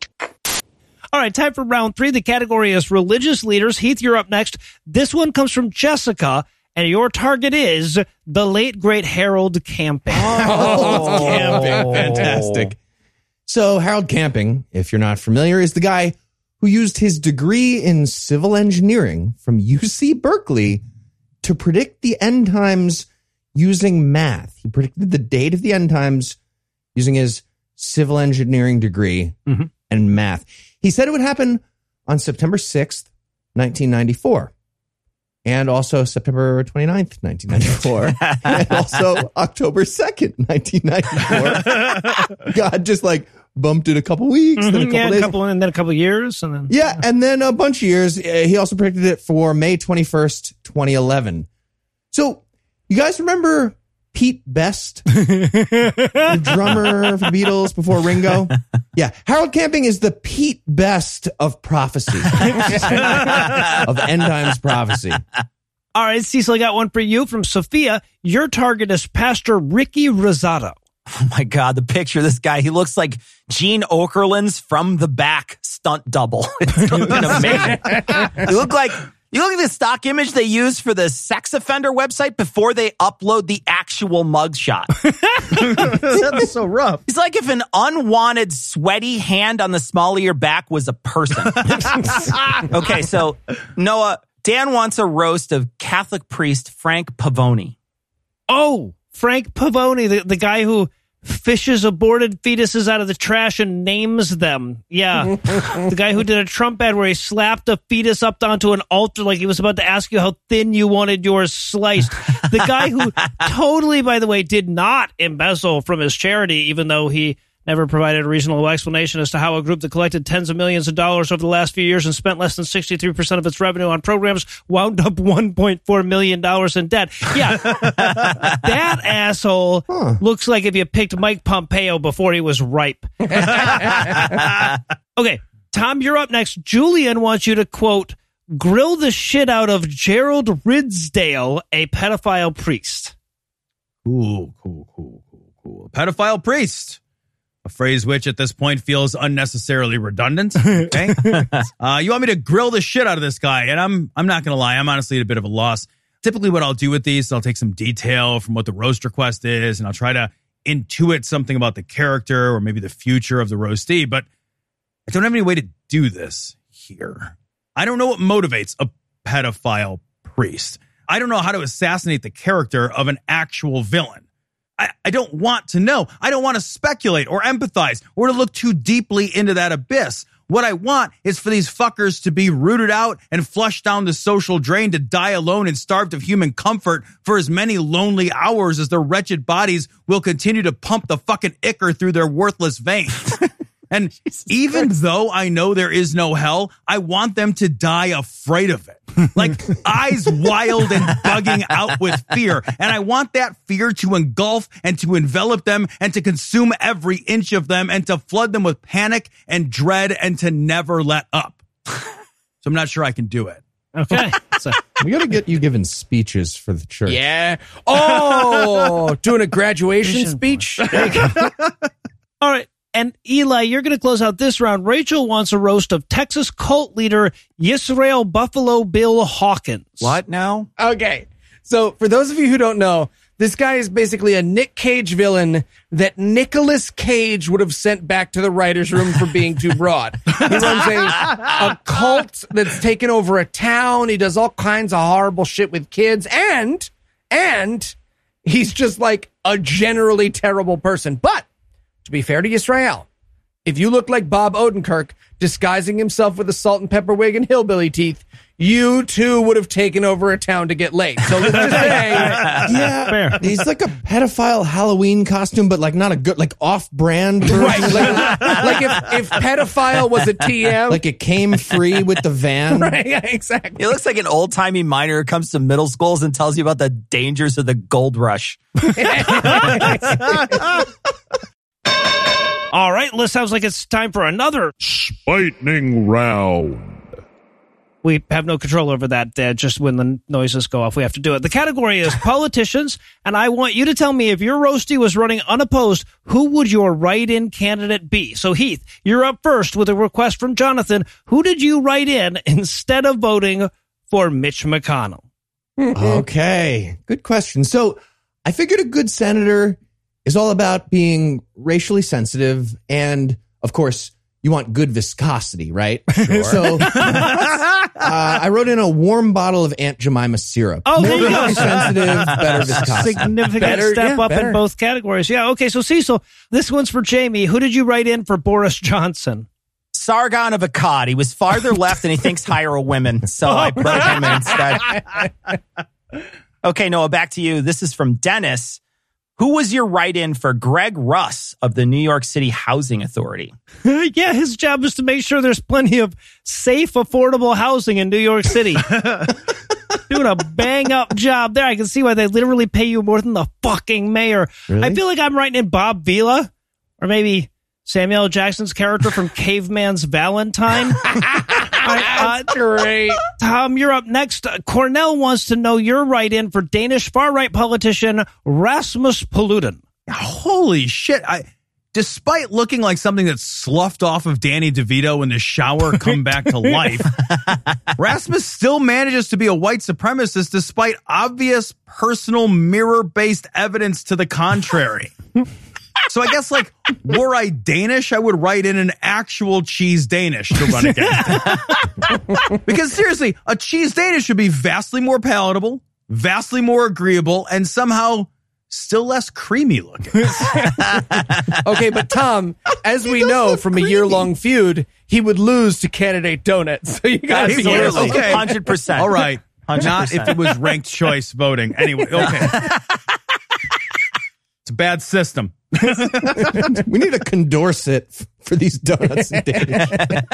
All right, time for round three. The category is religious leaders. Heath, you're up next. This one comes from Jessica, and your target is the late, great Harold Camping. Oh, Camping. Fantastic. So Harold Camping, if you're not familiar, is the guy who used his degree in civil engineering from U C Berkeley to predict the end times using math. He predicted the date of the end times using his civil engineering degree mm-hmm. and math. He said it would happen on September sixth, nineteen ninety-four. And also September twenty-ninth, nineteen ninety-four. And also October second, nineteen ninety-four. God just like bumped it a couple weeks, mm-hmm, then a couple yeah, days. A couple, and then a couple years. And then, yeah, and then a bunch of years. He also predicted it for May twenty-first, twenty eleven. So you guys remember Pete Best, the drummer for the Beatles before Ringo? Yeah, Harold Camping is the Pete Best of prophecy, of end times prophecy. All right, Cecil, I got one for you from Sophia. Your target is Pastor Ricky Rosado. Oh my God, the picture of this guy, he looks like Gene Okerlund's From the Back stunt double. It's fucking amazing. You look like You look at the stock image they use for the sex offender website before they upload the actual mugshot. That's so rough. It's like if an unwanted sweaty hand on the small of your back was a person. Okay, so Noah, Dan wants a roast of Catholic priest Frank Pavoni. Oh, Frank Pavoni, the, the guy who fishes aborted fetuses out of the trash and names them. Yeah. The guy who did a Trump ad where he slapped a fetus up onto an altar like he was about to ask you how thin you wanted yours sliced. The guy who totally, by the way, did not embezzle from his charity, even though he never provided a reasonable explanation as to how a group that collected tens of millions of dollars over the last few years and spent less than sixty-three percent of its revenue on programs wound up one point four million dollars in debt. Yeah, that asshole huh. looks like if you picked Mike Pompeo before he was ripe. Okay, Tom, you're up next. Julian wants you to, quote, grill the shit out of Gerald Ridsdale, a pedophile priest. Cool, cool, cool, cool, cool. Pedophile priest. A phrase which at this point feels unnecessarily redundant. Okay, uh, you want me to grill the shit out of this guy, and I'm I'm not gonna lie, I'm honestly at a bit of a loss. Typically, what I'll do with these, I'll take some detail from what the roast request is, and I'll try to intuit something about the character or maybe the future of the roastee. But I don't have any way to do this here. I don't know what motivates a pedophile priest. I don't know how to assassinate the character of an actual villain. I, I don't want to know. I don't want to speculate or empathize or to look too deeply into that abyss. What I want is for these fuckers to be rooted out and flushed down the social drain to die alone and starved of human comfort for as many lonely hours as their wretched bodies will continue to pump the fucking ichor through their worthless veins. And Jesus even Christ. Though I know there is no hell, I want them to die afraid of it. Like eyes wild and bugging out with fear. And I want that fear to engulf and to envelop them and to consume every inch of them and to flood them with panic and dread and to never let up. So I'm not sure I can do it. Okay. So we got to get you giving speeches for the church. Yeah. Oh, doing a graduation speech. There you go. All right. And Eli, you're going to close out this round. Rachel wants a roast of Texas cult leader Yisrael Buffalo Bill Hawkins. What now? Okay. So for those of you who don't know, this guy is basically a Nick Cage villain that Nicolas Cage would have sent back to the writer's room for being too broad. He runs a, a cult that's taken over a town. He does all kinds of horrible shit with kids. And, and he's just like a generally terrible person. But to be fair to Yisrael, if you look like Bob Odenkirk disguising himself with a salt and pepper wig and hillbilly teeth, you too would have taken over a town to get laid. So let's just say, yeah, Fair. he's like a pedophile Halloween costume, but like not a good, like off-brand version. right? Like, like if, if pedophile was a T M, Like it came free with the van. right? Yeah, exactly. He looks like an old-timey miner who comes to middle schools and tells you about the dangers of the gold rush. All right, Liz, sounds like it's time for another. Lightning round. We have no control over that. Uh, just when the noises go off, we have to do it. The category is politicians, and I want you to tell me if your roasty was running unopposed, who would your write-in candidate be? So, Heath, you're up first with a request from Jonathan. Who did you write in instead of voting for Mitch McConnell? Okay, good question. So I figured a good senator is all about being racially sensitive, and of course, you want good viscosity, right? Sure. So uh, I wrote in a warm bottle of Aunt Jemima syrup. Oh, More there you go. sensitive, better viscosity. Significant Better, step yeah, up better. in both categories. Yeah, okay, so Cecil, this one's for Jamie. Who did you write in for Boris Johnson? Sargon of Akkad. He was farther left and he thinks higher of women. So I put him in instead. Okay, Noah, back to you. This is from Dennis. Who was your write-in for Greg Russ of the New York City Housing Authority? Yeah, his job is to make sure there's plenty of safe, affordable housing in New York City. Doing a bang-up job there. I can see why they literally pay you more than the fucking mayor. Really? I feel like I'm writing in Bob Vila, or maybe Samuel L. Jackson's character from Caveman's Valentine. Uh, Great. Tom, you're up next. Uh, Cornell wants to know your write-in for Danish far-right politician Rasmus Paludan. Holy shit. I, despite looking like something that's sloughed off of Danny DeVito in the shower come back to life, Rasmus still manages to be a white supremacist despite obvious personal mirror-based evidence to the contrary. So I guess, like, were I Danish, I would write in an actual cheese Danish to run against. Because seriously, a cheese Danish should be vastly more palatable, vastly more agreeable, and somehow still less creamy looking. Okay, but Tom, as we know from a year-long feud, he would lose to Candidate Donuts. So you got to be Absolutely. careful. Okay. one hundred percent. All right. one hundred percent. Not if it was ranked choice voting. Anyway, okay. It's a bad system. We need a Condorcet f- for these donuts and Danish.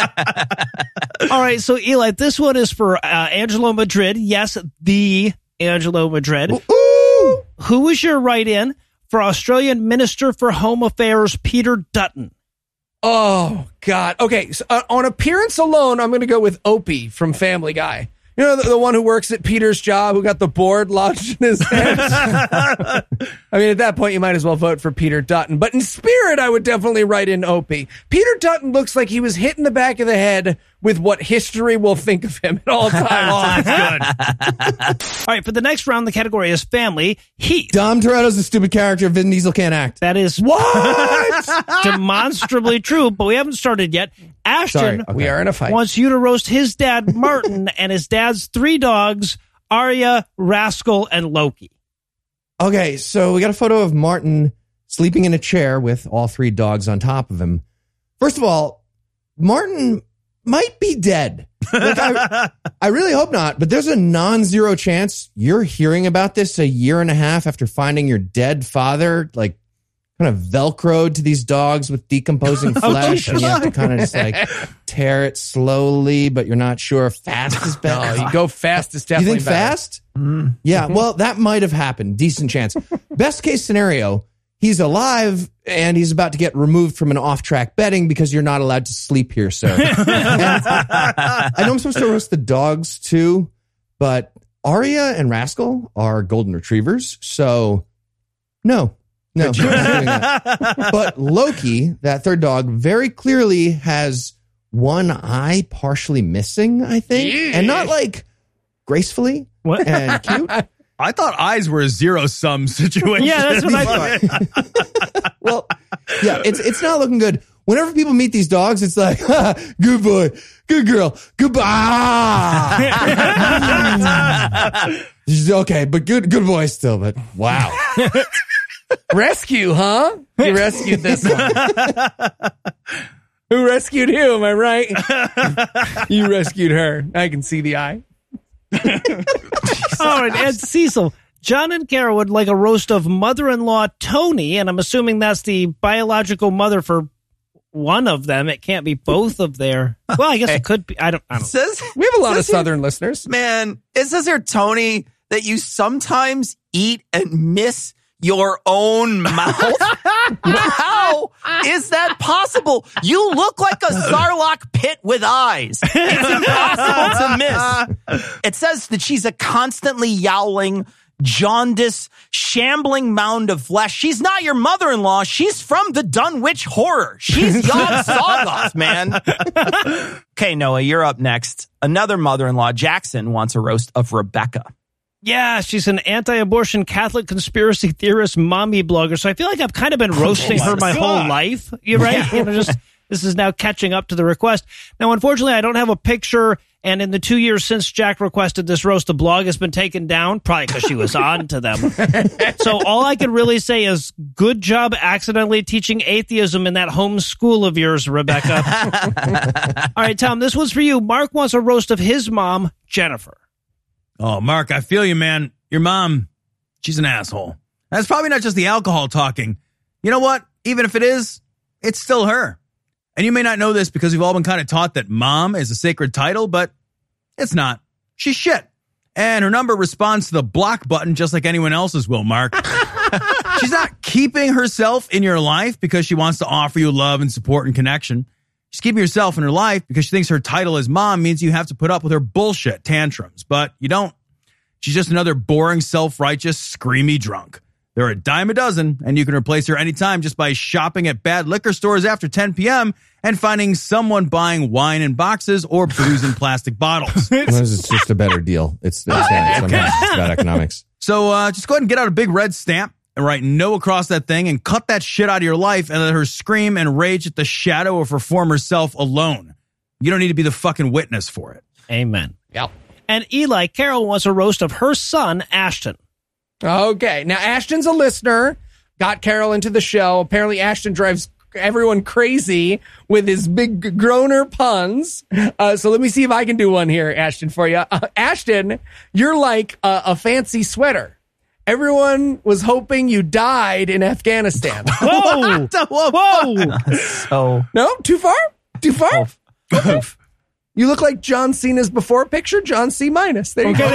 All right, so Eli, this one is for uh, Angelo Madrid. Yes, the Angelo Madrid. Ooh! Who was your write-in for Australian Minister for Home Affairs Peter Dutton? Oh, God. Okay, so, uh, on appearance alone, I'm going to go with Opie from Family Guy. You know, the, the one who works at Peter's job, who got the board lodged in his head? I mean, at that point, you might as well vote for Peter Dutton. But in spirit, I would definitely write in Opie. Peter Dutton looks like he was hit in the back of the head with what history will think of him at all times. Oh, that's good. All right, for the next round, the category is family. Heath. Dom Toretto's a stupid character. Vin Diesel can't act. That is What? demonstrably true, but we haven't started yet. Ashton Sorry. Okay. We are in a fight. wants you to roast his dad, Martin, and his dad's three dogs, Arya, Rascal, and Loki. Okay, so we got a photo of Martin sleeping in a chair with all three dogs on top of him. First of all, Martin might be dead. Like, I, I really hope not, but there's a non-zero chance you're hearing about this a year and a half after finding your dead father, like, kind of Velcroed to these dogs with decomposing flesh, and you have to kind of just like tear it slowly, but you're not sure if fast is better. No, you go fast is You definitely think better. fast? Mm. Yeah, well, that might have happened. Decent chance. Best case scenario, he's alive and he's about to get removed from an off-track betting because you're not allowed to sleep here, sir. And I know I'm supposed to roast the dogs too, but Arya and Rascal are golden retrievers, so no. No, I'm not doing that. But Loki, that third dog, very clearly has one eye partially missing, I think. Yeah. And not like gracefully What? and cute. I thought eyes were a zero-sum situation. Yeah, that's what I thought. Well, yeah, it's it's not looking good. Whenever people meet these dogs, it's like, ha, good boy, good girl, goodbye. Okay, but good good boy still, but wow. Rescue, huh? You rescued this one. Who rescued who? Am I right? You rescued her. I can see the eye. All right, and Cecil, John and Carol would like a roast of mother-in-law Tony, and I'm assuming that's the biological mother for one of them. It can't be both of their. Well, I guess it could be. I don't. I don't. Says, we have a lot of here, Southern listeners. Man, it says here, Tony, that you sometimes eat and miss your own mouth. How is that possible? You look like a Sarlacc pit with eyes. It's impossible to miss. It says that she's a constantly yowling, jaundice, shambling mound of flesh. She's not your mother-in-law. She's from the Dunwich Horror. She's Yog Sothoth, man. Okay, Noah, you're up next. Another mother-in-law, Jackson, wants a roast of Rebecca. Yeah, she's an anti-abortion Catholic conspiracy theorist mommy blogger. So I feel like I've kind of been roasting oh her my God. whole life. You're right. Yeah. You know, just this is now catching up to the request. Now, unfortunately, I don't have a picture. And in the two years since Jack requested this roast, the blog has been taken down, probably because she was on to them. So all I can really say is good job accidentally teaching atheism in that home school of yours, Rebecca. All right, Tom, this one's for you. Mark wants a roast of his mom, Jennifer. Oh, Mark, I feel you, man. Your mom, she's an asshole. That's probably not just the alcohol talking. You know what? Even if it is, it's still her. And you may not know this because we've all been kind of taught that mom is a sacred title, but it's not. She's shit. And her number responds to the block button just like anyone else's will, Mark. She's not keeping herself in your life because she wants to offer you love and support and connection. She's keeping herself in her life because she thinks her title as mom means you have to put up with her bullshit tantrums, but you don't. She's just another boring, self-righteous, screamy drunk. They're a dime a dozen, and you can replace her anytime just by shopping at bad liquor stores after ten p.m. and finding someone buying wine in boxes or booze in plastic bottles. It's just a better deal. It's, it's, yeah, it's, it's about economics. So uh, just go ahead and get out a big red stamp and write no across that thing and cut that shit out of your life and let her scream and rage at the shadow of her former self alone. You don't need to be the fucking witness for it. Amen. Yeah. And Eli, Carol wants a roast of her son, Ashton. Okay. Now, Ashton's a listener. Got Carol into the show. Apparently, Ashton drives everyone crazy with his big groaner puns. Uh, so let me see if I can do one here, Ashton, for you. Uh, Ashton, you're like a, a fancy sweater. Everyone was hoping you died in Afghanistan. Whoa! Whoa! Whoa! So No? Too far? Too far? Okay. You look like John Cena's before picture, John C minus. There you go.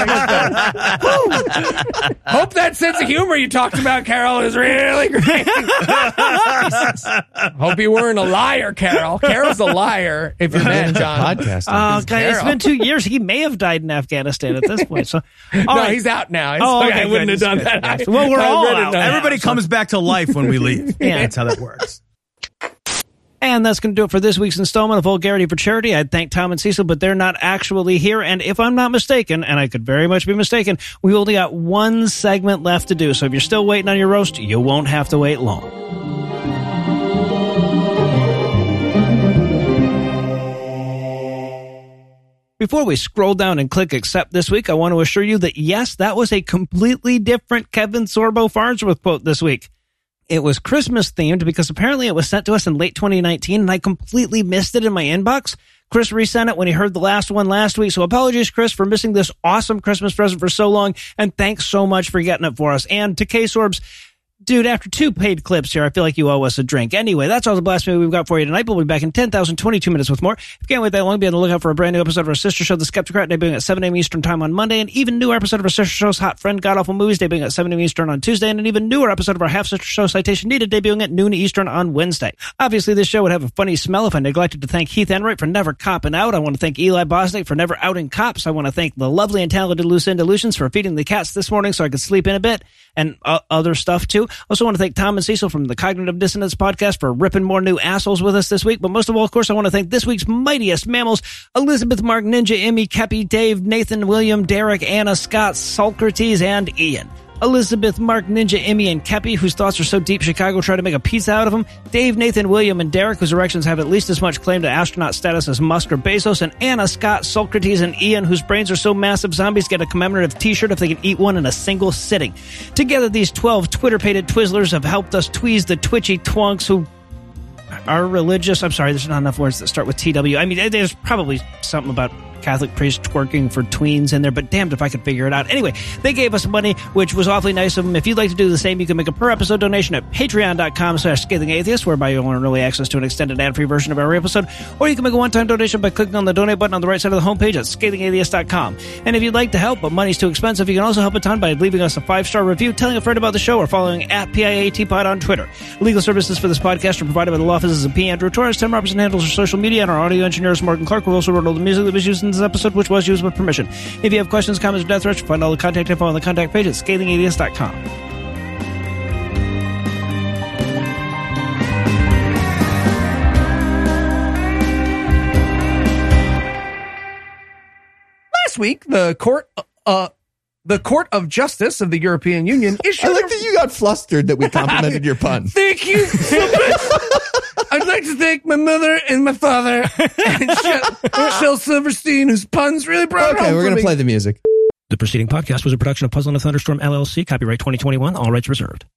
Hope that sense of humor you talked about, Carol, is really great. Hope you weren't a liar, Carol. Carol's a liar if you're mad, John. Podcasting. Oh, God, it's been two years. He may have died in Afghanistan at this point. So, all no, right. he's out now. It's Oh, okay, okay, I wouldn't have done goodness, that. goodness. Well, we're I all read it out. now. Everybody comes back to life when we leave. Yeah. That's how that works. And that's going to do it for this week's installment of Vulgarity for Charity. I'd thank Tom and Cecil, but they're not actually here. And if I'm not mistaken, and I could very much be mistaken, we only got one segment left to do. So if you're still waiting on your roast, you won't have to wait long. Before we scroll down and click accept this week, I want to assure you that yes, that was a completely different Kevin Sorbo Farnsworth quote this week. It was Christmas themed because apparently it was sent to us in late twenty nineteen and I completely missed it in my inbox. Chris resent it when he heard the last one last week. So apologies, Chris, for missing this awesome Christmas present for so long. And thanks so much for getting it for us. And to K-Sorbs, dude, after two paid clips here, I feel like you owe us a drink. Anyway, that's all the blasphemy we've got for you tonight. We'll be back in ten thousand twenty-two minutes with more. If you can't wait that long, be on the lookout for a brand new episode of our sister show, The Skeptocrat, debuting at seven a.m. Eastern Time on Monday. An even newer episode of our sister show's Hot Friend God Awful Movies, debuting at seven a.m. Eastern on Tuesday. And an even newer episode of our half-sister show, Citation Needed, debuting at noon Eastern on Wednesday. Obviously, this show would have a funny smell if I neglected to thank Heath Enright for never copping out. I want to thank Eli Bosnick for never outing cops. I want to thank the lovely and talented Lucinda Lucians for feeding the cats this morning so I could sleep in a bit, and uh, other stuff, too. Also want to thank Tom and Cecil from the Cognitive Dissonance Podcast for ripping more new assholes with us this week. But most of all, of course, I want to thank this week's mightiest mammals, Elizabeth, Mark, Ninja, Emmy, Kepi, Dave, Nathan, William, Derek, Anna, Scott, Socrates, and Ian. Elizabeth, Mark, Ninja, Emmy, and Kepi, whose thoughts are so deep Chicago tried to make a pizza out of them. Dave, Nathan, William, and Derek, whose erections have at least as much claim to astronaut status as Musk or Bezos. And Anna, Scott, Socrates, and Ian, whose brains are so massive zombies get a commemorative t-shirt if they can eat one in a single sitting. Together, these twelve Twitter-pated Twizzlers have helped us tweeze the twitchy twonks who are religious. I'm sorry, there's not enough words that start with T W. I mean, there's probably something about Catholic priest working for tweens in there, but damned if I could figure it out. Anyway, they gave us money, which was awfully nice of them. If you'd like to do the same, you can make a per episode donation at patreon.com slash scathing atheist, whereby you'll earn early access to an extended ad-free version of every episode, or you can make a one-time donation by clicking on the donate button on the right side of the homepage at scathing atheist dot com. And if you'd like to help, but money's too expensive, you can also help a ton by leaving us a five-star review, telling a friend about the show, or following at P I A T Pod on Twitter. Legal services for this podcast are provided by the law offices of P. Andrew Torres. Tim Robertson handles our social media, and our audio engineer is Morgan Clark, who also wrote all the music that was used in this episode, which was used with permission. If you have questions, comments, or death threats, find all the contact info on the contact page at scathing atheist dot com. Last week, the court, uh, the Court of Justice of the European Union issued. I like that you got flustered that we complimented your pun. Thank you so much. I'd like to thank my mother and my father and Shel Silverstein, whose puns really brought Okay, home we're for going to me. play the music. The preceding podcast was a production of Puzzle and a Thunderstorm, L L C, copyright twenty twenty-one, all rights reserved.